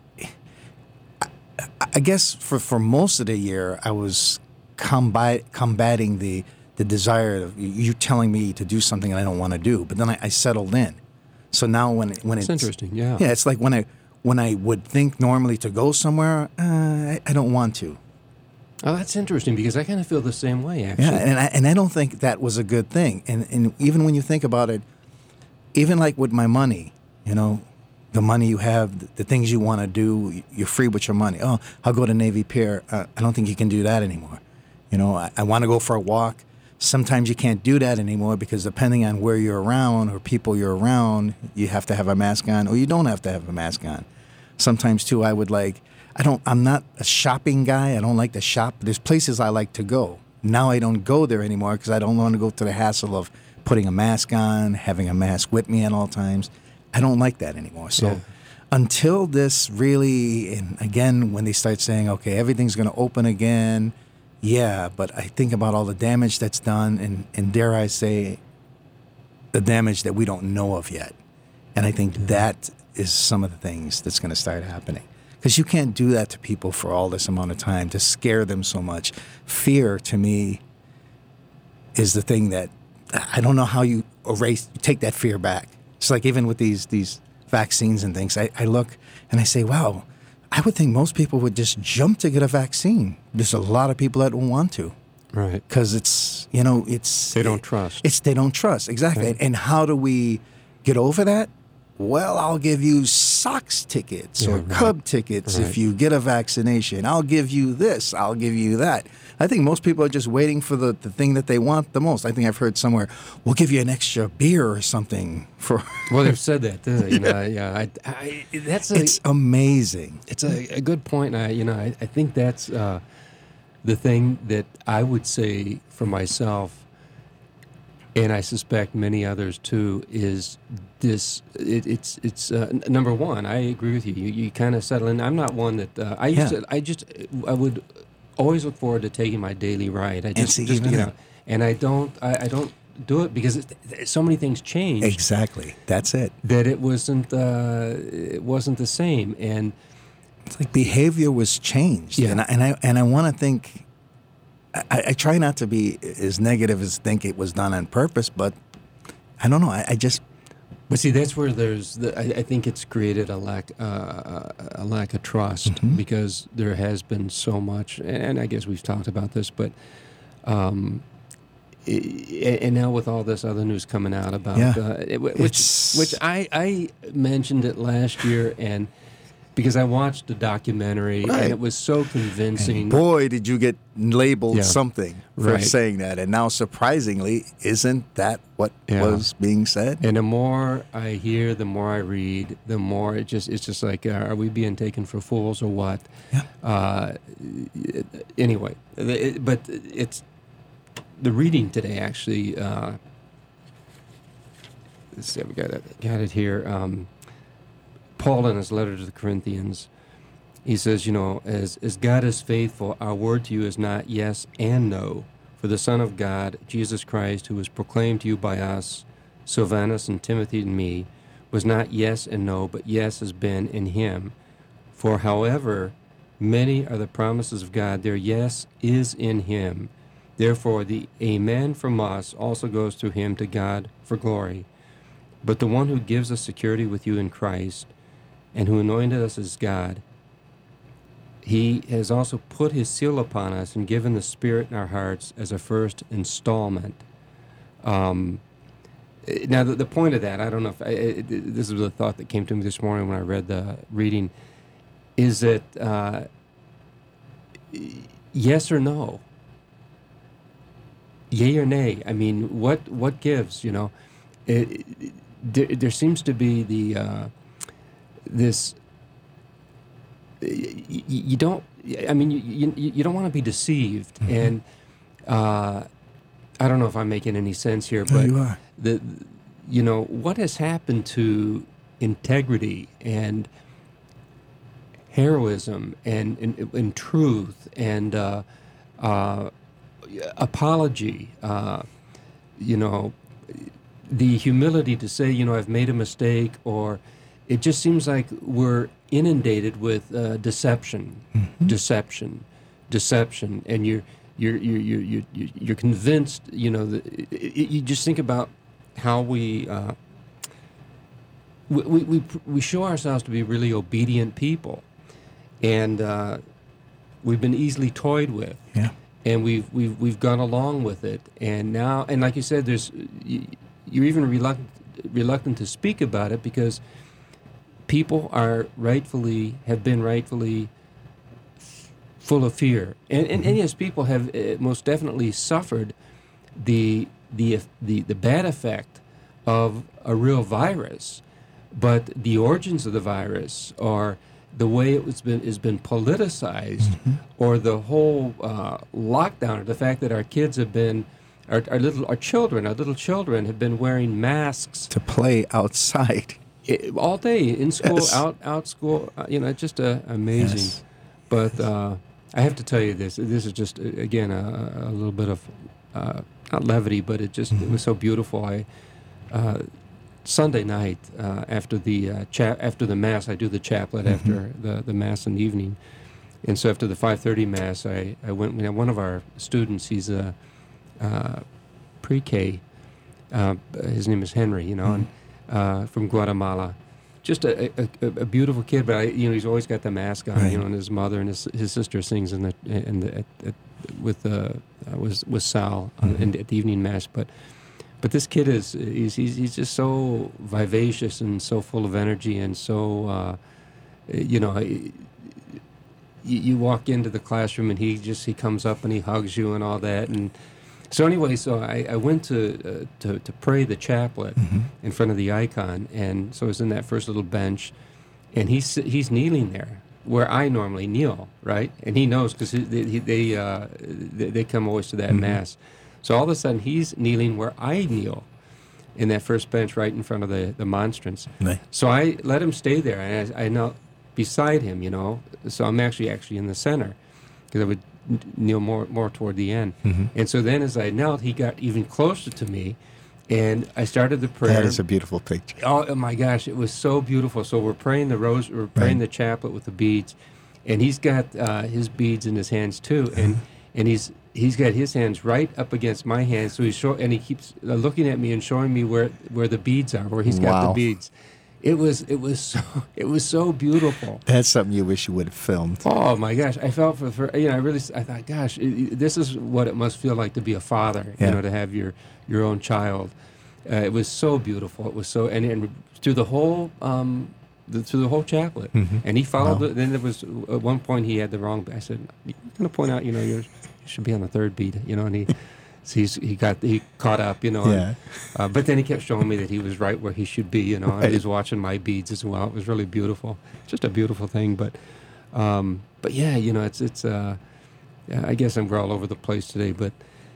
Speaker 4: I guess for most of the year I was combating the desire of you telling me to do something that I don't want to do. But then I settled in. So now when it's
Speaker 3: interesting, yeah.
Speaker 4: Yeah, it's like when I would think normally to go somewhere, I don't want to.
Speaker 3: Oh, that's interesting because I kind of feel the same way, actually.
Speaker 4: Yeah, and I don't think that was a good thing. And even when you think about it, even like with my money, the money you have, the things you want to do, you're free with your money. Oh, I'll go to Navy Pier. I don't think you can do that anymore. I want to go for a walk. Sometimes you can't do that anymore because depending on where you're around or people you're around, you have to have a mask on or you don't have to have a mask on. Sometimes too, I'm not a shopping guy. I don't like to shop. There's places I like to go. Now I don't go there anymore because I don't want to go through the hassle of putting a mask on, having a mask with me at all times. I don't like that anymore. So until this really, and again, when they start saying, okay, everything's going to open again, yeah, but I think about all the damage that's done and dare I say, the damage that we don't know of yet. And I think that is some of the things that's going to start happening. Because you can't do that to people for all this amount of time, to scare them so much. Fear, to me, is the thing that, I don't know how you take that fear back. It's like even with these vaccines and things, I look and I say, wow, I would think most people would just jump to get a vaccine. There's a lot of people that don't want to.
Speaker 3: Right.
Speaker 4: Because it's.
Speaker 3: They don't trust.
Speaker 4: They don't trust, exactly.
Speaker 3: Right.
Speaker 4: And how do we get over that? Well, I'll give you Sox tickets
Speaker 3: Yeah,
Speaker 4: or
Speaker 3: right.
Speaker 4: Cub tickets
Speaker 3: Right.
Speaker 4: if you get a vaccination. I'll give you this. I'll give you that. I think most people are just waiting for the thing that they want the most. I think I've heard somewhere, we'll give you an extra beer or something for.
Speaker 3: Well, they've said that. You know, yeah. That's
Speaker 4: It's amazing.
Speaker 3: It's a good point. I think that's the thing that I would say for myself, and I suspect many others too, is this. It's number one. I agree with you. You kind of settle in. I'm not one that I would always look forward to taking my daily ride. I just and I don't do it because so many things change.
Speaker 4: Exactly. That's it.
Speaker 3: That it wasn't the same, and
Speaker 4: It's like behavior was changed.
Speaker 3: Yeah.
Speaker 4: And I want to think. I try not to be as negative as think it was done on purpose, but I don't know. I just.
Speaker 3: But see, that's where I think it's created a lack of trust because there has been so much, and I guess we've talked about this, but and now with all this other news coming out about which I mentioned it last year, and because I watched the documentary and it was so convincing.
Speaker 4: And boy, did you get labeled something for
Speaker 3: Right.
Speaker 4: saying that. And now, surprisingly, isn't that what was being said?
Speaker 3: And the more I hear, the more I read, the more it's just like, are we being taken for fools or what?
Speaker 4: Yeah.
Speaker 3: Anyway, but it's the reading today actually. Let's see, we got it here. Paul, in his letter to the Corinthians, he says, as God is faithful, our word to you is not yes and no. For the Son of God, Jesus Christ, who was proclaimed to you by us, Silvanus and Timothy and me, was not yes and no, but yes has been in him. For however many are the promises of God, their yes is in him. Therefore, the amen from us also goes through him to God for glory. But the one who gives us security with you in Christ, and who anointed us as God, he has also put his seal upon us and given the Spirit in our hearts as a first installment. Now, the point of that, I don't know if this is a thought that came to me this morning when I read the reading, is that yes or no? Yay or nay? I mean, what gives, there seems to be this you don't want to be deceived, and I don't know if I'm making any sense here, but
Speaker 4: you are.
Speaker 3: What has happened to integrity and heroism and truth and apology, the humility to say, I've made a mistake, or it just seems like we're inundated with deception, and you're convinced. You just think about how we show ourselves to be really obedient people, and we've been easily toyed with.
Speaker 4: Yeah.
Speaker 3: And we've gone along with it, and now, and like you said, you're even reluctant to speak about it because people have been rightfully full of fear, and yes, people have most definitely suffered the bad effect of a real virus, but the origins of the virus, or the way has been politicized, or the whole lockdown, or the fact that our kids have been, our little children have been wearing masks
Speaker 4: To play outside.
Speaker 3: all day in school,
Speaker 4: Yes.
Speaker 3: out school. Just amazing.
Speaker 4: Yes.
Speaker 3: But I have to tell you this. This is just again a little bit of not levity, but it was so beautiful. Sunday night after the after the mass, I do the chaplet after the mass in the evening, and so after the 5:30 mass, I went. One of our students, he's a pre-K. His name is Henry, and from Guatemala. Just a beautiful kid, but he's always got the mask on,
Speaker 4: Right.
Speaker 3: and his mother and his sister sings with Sal at the evening mass, but But this kid he's just so vivacious and so full of energy and so, you walk into the classroom and he comes up and he hugs you and all that. And so anyway, I went to pray the chaplet in front of the icon. And so I was in that first little bench, and he's kneeling there where I normally kneel, right? And he knows because they come always to that mass. So all of a sudden he's kneeling where I kneel in that first bench right in front of the monstrance.
Speaker 4: Right.
Speaker 3: So I let him stay there, and I knelt beside him, So I'm actually in the center because I would kneel more toward the end. And so then as I knelt, he got even closer to me, and I started the prayer.
Speaker 4: That is a beautiful picture.
Speaker 3: Oh my gosh, it was so beautiful. So we're praying we're praying the chaplet with the beads, and he's got his beads in his hands too, and he's got his hands right up against my hands. So and he keeps looking at me and showing me where the beads are, where he's got the beads. It was so beautiful.
Speaker 4: That's something you wish you would have filmed.
Speaker 3: Oh my gosh, I felt I thought, gosh, this is what it must feel like to be a father, to have your own child. It was so beautiful. It was so, and through the whole through the whole chaplet, and he followed.
Speaker 4: Wow.
Speaker 3: Then there was at one point he had the wrong. I said, "You're going to point out, you should be on the third beat," and he. So he caught up, but then he kept showing me that he was right where he should be, and he was watching my beads as well. It was really beautiful, just a beautiful thing. But yeah, it's I guess we're all over the place today, but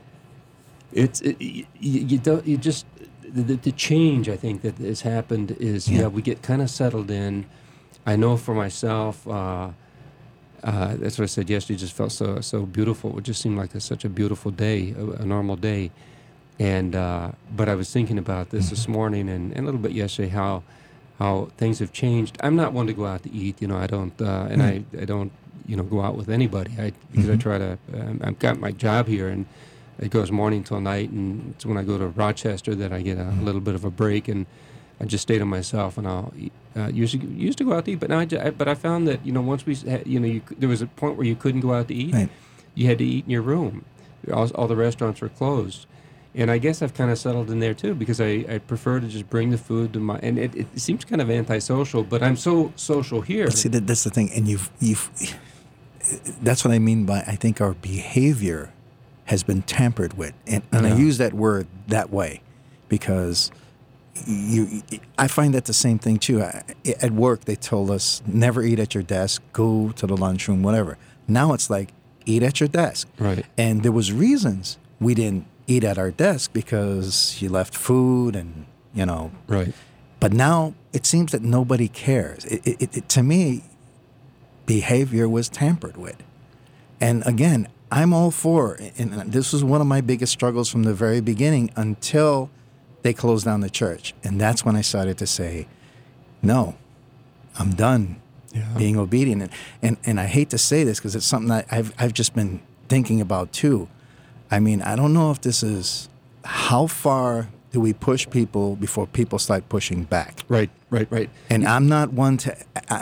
Speaker 3: the change I think that has happened is we get kind of settled in. I know for myself. That's what I said yesterday. Just felt so beautiful. It just seemed like such a beautiful day, a normal day. And but I was thinking about this morning and a little bit yesterday how things have changed. I'm not one to go out to eat. I don't and I don't go out with anybody. Because I try to. I've got my job here and it goes morning till night, and it's when I go to Rochester that I get a little bit of a break, and I just stay to myself, and I'll used to go out to eat, but now I found that once we there was a point where you couldn't go out to eat.
Speaker 4: Right.
Speaker 3: You had to eat in your room. All the restaurants were closed, and I guess I've kind of settled in there too because I prefer to just bring the food to my. And it seems kind of antisocial, but I'm so social here.
Speaker 4: But see, that's the thing, and you've that's what I mean by I think our behavior has been tampered with, and I use that word that way because. I find that the same thing too. At work, they told us never eat at your desk, go to the lunchroom, whatever. Now it's like eat at your desk.
Speaker 3: Right.
Speaker 4: And there was reasons we didn't eat at our desk because you left food and
Speaker 3: Right.
Speaker 4: But now it seems that nobody cares. It to me, behavior was tampered with. And again, I'm all for, and this was one of my biggest struggles from the very beginning until. They closed down the church. And that's when I started to say, no, I'm done being obedient. And I hate to say this because it's something that I've just been thinking about too. I mean, I don't know if this is, how far do we push people before people start pushing back?
Speaker 3: Right.
Speaker 4: And I'm not one to,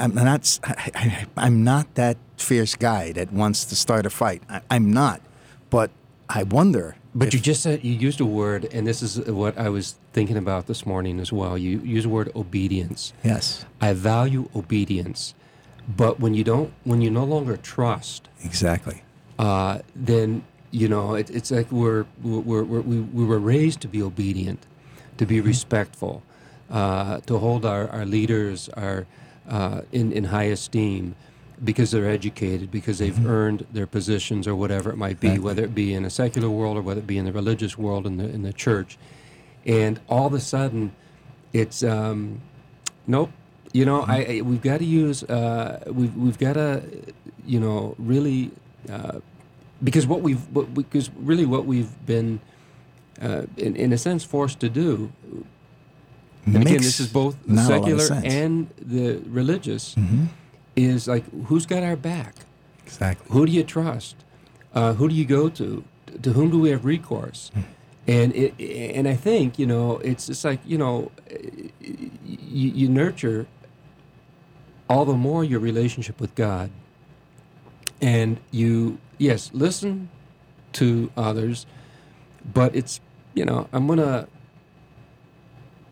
Speaker 4: I'm not that fierce guy that wants to start a fight. I'm not. But I wonder.
Speaker 3: But you just said, you used a word, and this is what I was thinking about this morning as well. You use the word obedience.
Speaker 4: Yes.
Speaker 3: I value obedience, but when you no longer trust.
Speaker 4: Exactly.
Speaker 3: Then it's like we were raised to be obedient, to be respectful, to hold our leaders in high esteem. Because they're educated, because they've earned their positions or whatever it might be, whether it be in a secular world or whether it be in the religious world in the church, and all of a sudden, it's nope. We've got to use we've got to really because what we've been in a sense forced to do. And again, this is both the secular and the religious. Is like, who's got our back?
Speaker 4: Exactly.
Speaker 3: Who do you trust? Who do you go to? To whom do we have recourse? And I think it's just like you nurture all the more your relationship with God, and you listen to others, but it's I'm gonna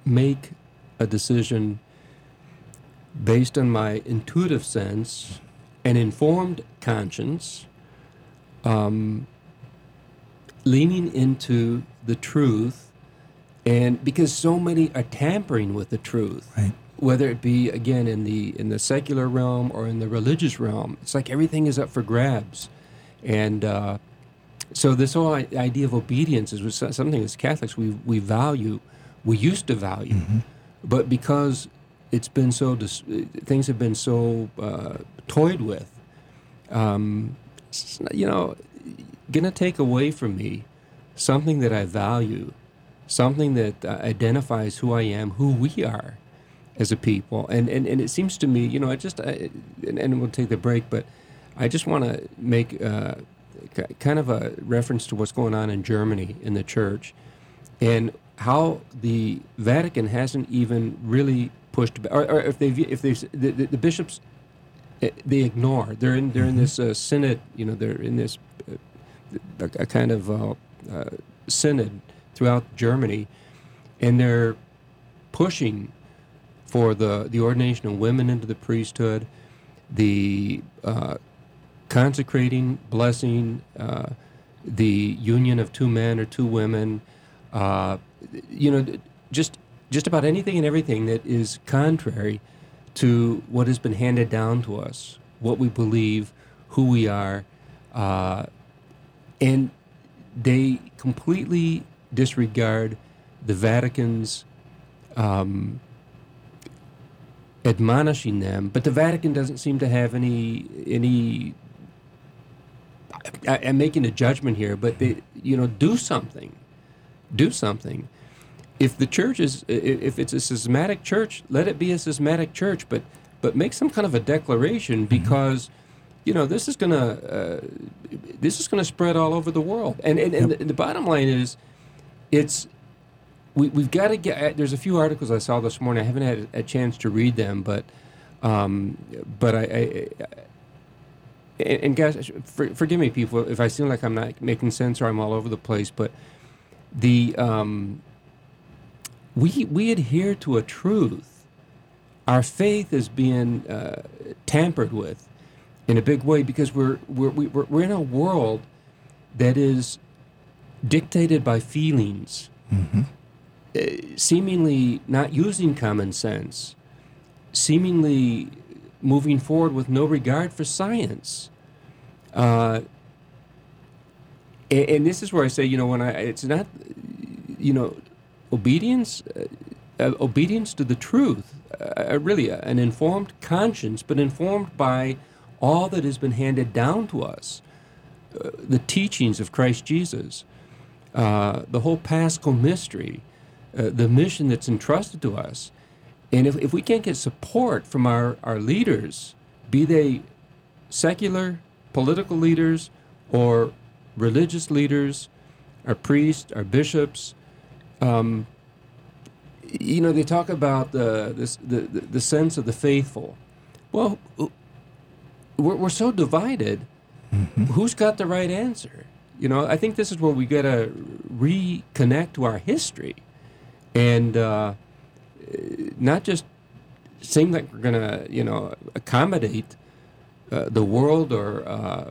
Speaker 3: make a decision based on my intuitive sense, an informed conscience, leaning into the truth, and because so many are tampering with the truth,
Speaker 4: Right.
Speaker 3: whether it be again in the secular realm or in the religious realm, it's like everything is up for grabs, and so this whole idea of obedience is something as Catholics we value, we used to value, but because it's been so things have been so toyed with, it's, gonna take away from me something that I value, something that identifies who I am, who we are as a people, and it seems to me, and we'll take the break, but I just want to make kind of a reference to what's going on in Germany in the church, and how the Vatican hasn't even really pushed back, or if the bishops, they ignore. They're in this synod. They're in this a kind of synod throughout Germany, and they're pushing for the ordination of women into the priesthood, the consecrating, blessing, the union of two men or two women, just about anything and everything that is contrary to what has been handed down to us, what we believe, who we are, and they completely disregard the Vatican's admonishing them, but the Vatican doesn't seem to have any. I'm making a judgment here, but they, do something. Do something. If the church if it's a schismatic church, let it be a schismatic church, but make some kind of a declaration, because, this is gonna spread all over the world. And the bottom line is, we've got to get. There's a few articles I saw this morning. I haven't had a chance to read them, but and guys, forgive me, people, if I seem like I'm not making sense or I'm all over the place, but we adhere to a truth. Our faith is being tampered with in a big way, because we're in a world that is dictated by feelings, seemingly not using common sense, seemingly moving forward with no regard for science. And this is where I say, it's not, obedience to the truth, really an informed conscience, but informed by all that has been handed down to us, the teachings of Christ Jesus, the whole Paschal mystery, the mission that's entrusted to us. And if we can't get support from our leaders, be they secular, political leaders, or religious leaders, our priests, our bishops, they talk about the sense of the faithful. Well, we're so divided. Who's got the right answer? I think this is where we got to reconnect to our history, and not just seem like we're going to, accommodate the world, or,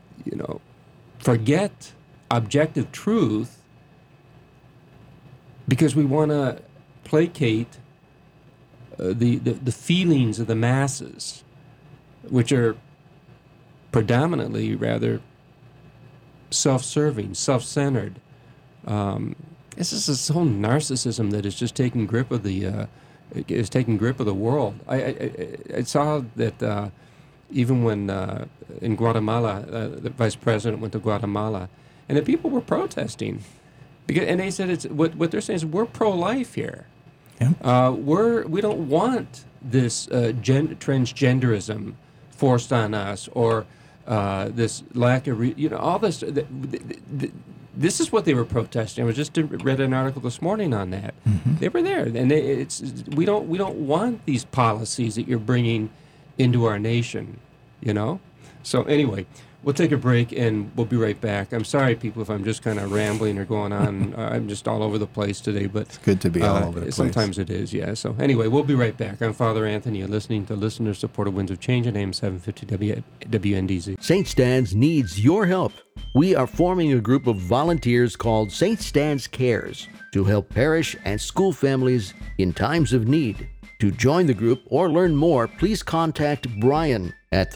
Speaker 3: forget objective truth because we want to placate the feelings of the masses, which are predominantly rather self-serving, self-centered. This is this whole narcissism that is just taking grip of the world. I saw that even when in Guatemala, the vice president went to Guatemala, and the people were protesting, and they said what they're saying is we're pro-life here. Yeah. We don't want this transgenderism forced on us, or this lack of all this. This is what they were protesting. I was just read an article this morning on that. They were there, and we don't want these policies that you're bringing into our nation. So anyway, We'll take a break, and we'll be right back. I'm sorry, people, if I'm just kind of rambling or going on. I'm just all over the place today. But
Speaker 4: It's good to be all over the place.
Speaker 3: Sometimes it is, yeah. So anyway, we'll be right back. I'm Father Anthony. You're listening to Listener-Supported Winds of Change on AM 750 WNDZ.
Speaker 6: St. Stan's needs your help. We are forming a group of volunteers called St. Stan's Cares to help parish and school families in times of need. To join the group or learn more, please contact Brian at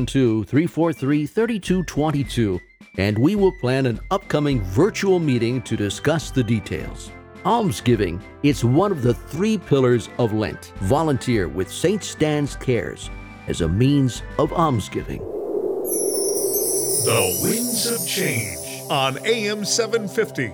Speaker 6: 312-343-3222, and we will plan an upcoming virtual meeting to discuss the details. Almsgiving is one of the 3 pillars of Lent. Volunteer with St. Stan's Cares as a means of almsgiving.
Speaker 2: The Winds of Change on AM 750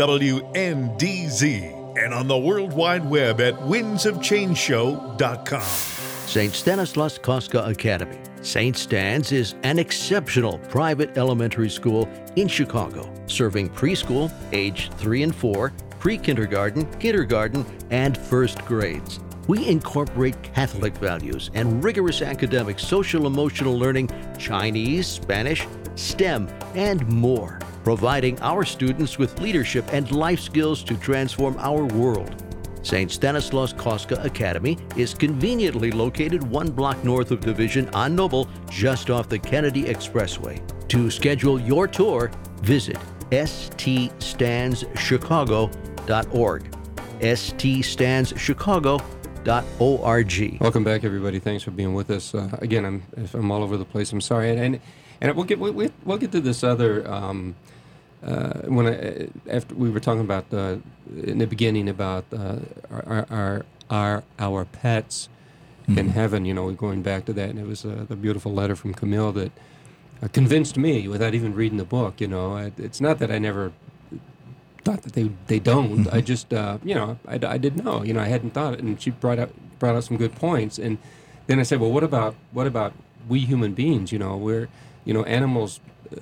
Speaker 2: WNDZ and on the World Wide Web at windsofchangeshow.com.
Speaker 6: St. Stanislaus Kostka Academy. St. Stan's is an exceptional private elementary school in Chicago, serving preschool, age 3 and 4, pre-kindergarten, kindergarten, and first grades. We incorporate Catholic values and rigorous academic social-emotional learning, Chinese, Spanish, STEM, and more, providing our students with leadership and life skills to transform our world. St. Stanislaus Kostka Academy is conveniently located 1 block north of Division on Noble, just off the Kennedy Expressway. To schedule your tour, visit ststandschicago.org. ststandschicago.org.
Speaker 3: Welcome back, everybody. Thanks for being with us. Again, if I'm all over the place, I'm sorry. And we'll get to this other. After we were talking about in the beginning about our pets in heaven, we're going back to that, and it was the beautiful letter from Camille that convinced me without even reading the book. It's not that I never thought that they don't. I just I didn't know. I hadn't thought it, and she brought out some good points, and then I said, well, what about we human beings? We're animals.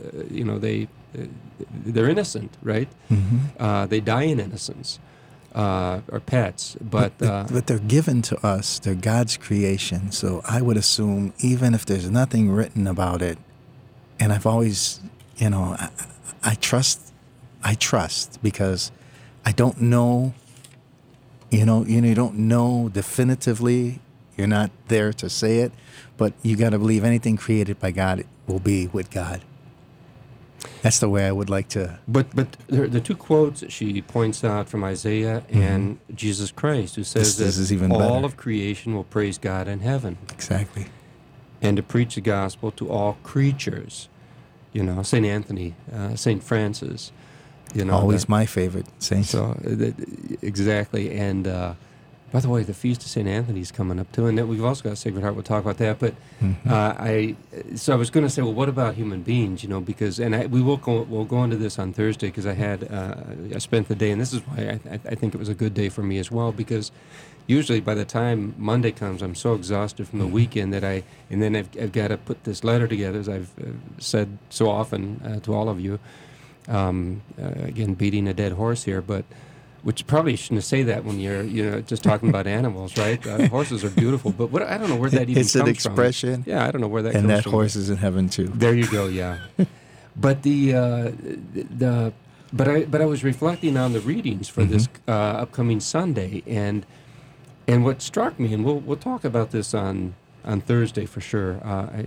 Speaker 3: They're innocent, right?
Speaker 4: Mm-hmm.
Speaker 3: They die in innocence, or pets, but
Speaker 4: they're given to us. They're God's creation. So I would assume, even if there's nothing written about it, and I've always, I trust because I don't know. You don't know definitively. You're not there to say it, but you got to believe anything created by God will be with God. That's the way I would like to.
Speaker 3: But the 2 quotes that she points out from Isaiah and Jesus Christ, who says
Speaker 4: this is
Speaker 3: that
Speaker 4: even
Speaker 3: all
Speaker 4: better.
Speaker 3: of creation will praise God in heaven.
Speaker 4: Exactly.
Speaker 3: And to preach the gospel to all creatures. St. Anthony, St. Francis.
Speaker 4: Always my favorite saint.
Speaker 3: So exactly. And by the way, the Feast of St. Anthony is coming up too, and then we've also got Sacred Heart. We'll talk about that. But I was going to say, well, what about human beings? Because we'll go into this on Thursday, because I spent the day, and this is why I think it was a good day for me as well, because usually by the time Monday comes, I'm so exhausted from the weekend that I've got to put this letter together, as I've said so often to all of you. Again, beating a dead horse here, but. Which probably shouldn't say that when you're, just talking about animals, right? Horses are beautiful, but I don't know where that even comes from.
Speaker 4: It's an expression.
Speaker 3: Yeah, I don't know where that comes
Speaker 4: from. And that
Speaker 3: from.
Speaker 4: horse is in heaven too.
Speaker 3: There you go. Yeah. But but I was reflecting on the readings for this upcoming Sunday, and what struck me, and we'll talk about this on Thursday for sure,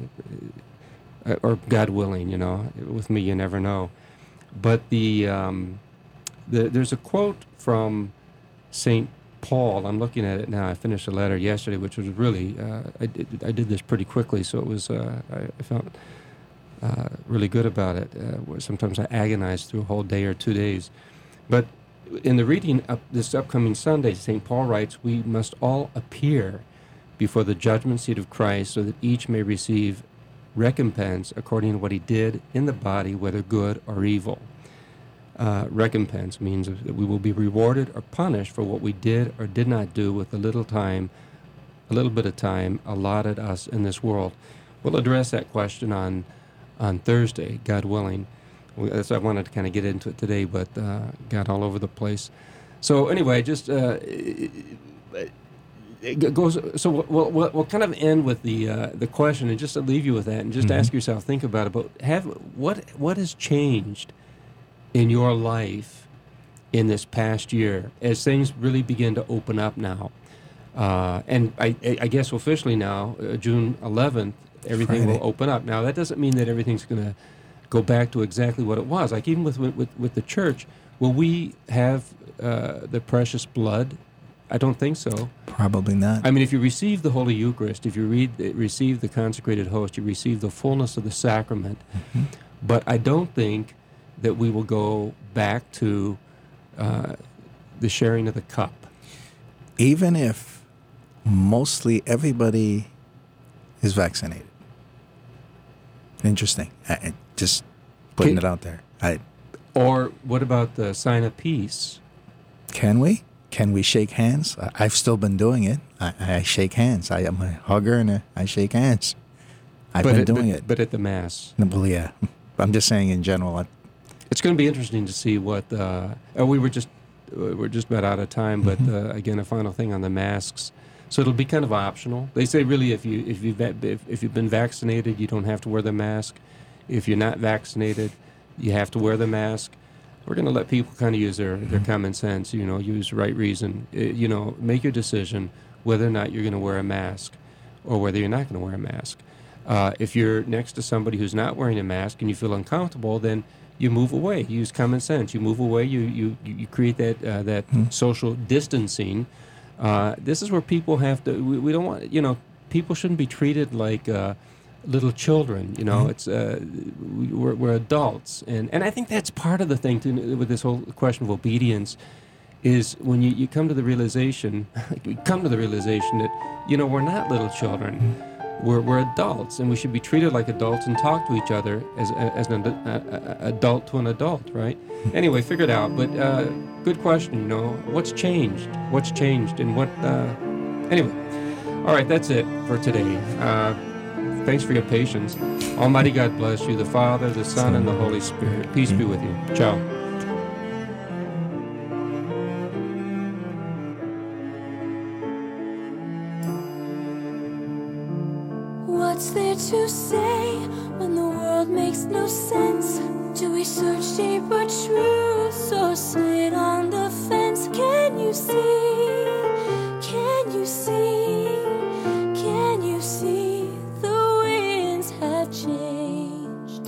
Speaker 3: or God willing, with me you never know, but there's a quote from St. Paul. I'm looking at it now. I finished a letter yesterday, which was really, I did this pretty quickly, so it was, I felt really good about it. Sometimes I agonize through a whole day or 2 days. But in the reading this upcoming Sunday, St. Paul writes, we must all appear before the judgment seat of Christ so that each may receive recompense according to what he did in the body, whether good or evil. Recompense means that we will be rewarded or punished for what we did or did not do with a little bit of time allotted us in this world. We'll address that question on Thursday, God willing. So I wanted to kind of get into it today, but got all over the place. So anyway, just it goes. So we'll kind of end with the question, and just to leave you with that, and just ask yourself, think about it. But what has changed in your life in this past year as things really begin to open up now? And I guess officially now, June 11th, everything
Speaker 4: Friday.
Speaker 3: will open up. Now that doesn't mean that everything's going to go back to exactly what it was. Like even with the church, will we have the precious blood? I don't think so.
Speaker 4: Probably not.
Speaker 3: I mean, if you receive the Holy Eucharist, if you receive the consecrated host, you receive the fullness of the sacrament. But I don't think that we will go back to the sharing of the cup.
Speaker 4: Even if mostly everybody is vaccinated. Interesting. I just putting it out there.
Speaker 3: Or what about the sign of peace?
Speaker 4: Can we? Can we shake hands? I've still been doing it. I shake hands. I am a hugger and I shake hands. I've been doing it.
Speaker 3: But at the Mass.
Speaker 4: Well, yeah. I'm just saying in general.
Speaker 3: It's going to be interesting to see what. We're just about out of time. But again, a final thing on the masks. So it'll be kind of optional. They say really, if you've been vaccinated, you don't have to wear the mask. If you're not vaccinated, you have to wear the mask. We're going to let people kind of use their common sense, use right reason. Make your decision whether or not you're going to wear a mask or whether you're not going to wear a mask. If you're next to somebody who's not wearing a mask and you feel uncomfortable, then you move away. You use common sense. You move away. You create that social distancing. This is where people have to. We don't want. People shouldn't be treated like little children. It's we're adults, and I think that's part of the thing too, with this whole question of obedience, is when you come to the realization, that we're not little children. We're adults, and we should be treated like adults and talk to each other as an adult to an adult, right? Anyway, figure it out. But good question. What's changed? What's changed, and what? Anyway, all right. That's it for today. Thanks for your patience. Almighty God bless you, the Father, the Son, and the Holy Spirit. Peace be with you. Ciao.
Speaker 1: What's there to say when the world makes no sense? Do we search deeper truths or sit on the fence? Can you see? Can you see? Can you see? The winds have changed.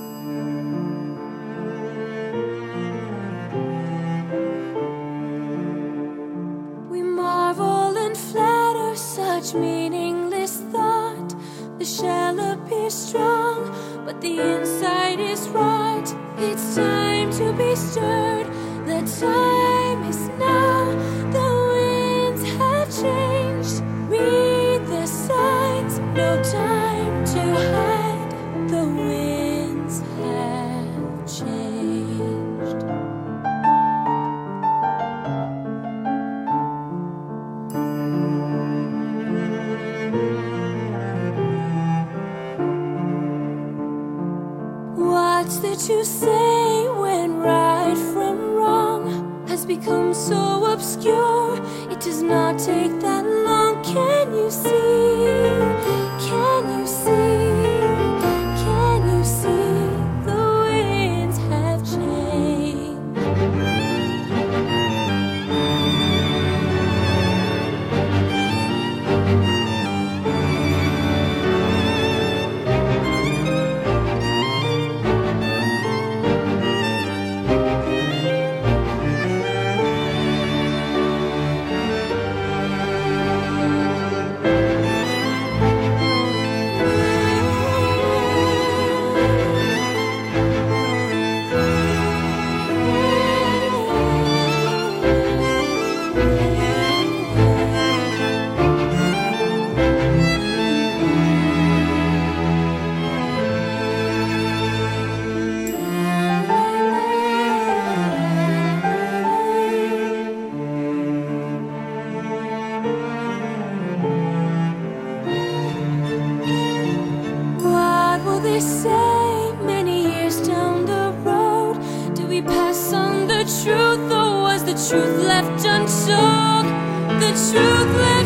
Speaker 1: We marvel and flatter such meaningless thought. The shell appears strong, but the inside is rot. It's time to be stirred. The time is now. The winds have changed. Read the signs. No time to hide. The winds have changed. What's there to say when right from wrong has become so obscure? It does not take that long. Can you see? Can you see? Can you see? The winds have changed. What will they say many years down the road? Do we pass on the truth, or was the truth left untold? The truth left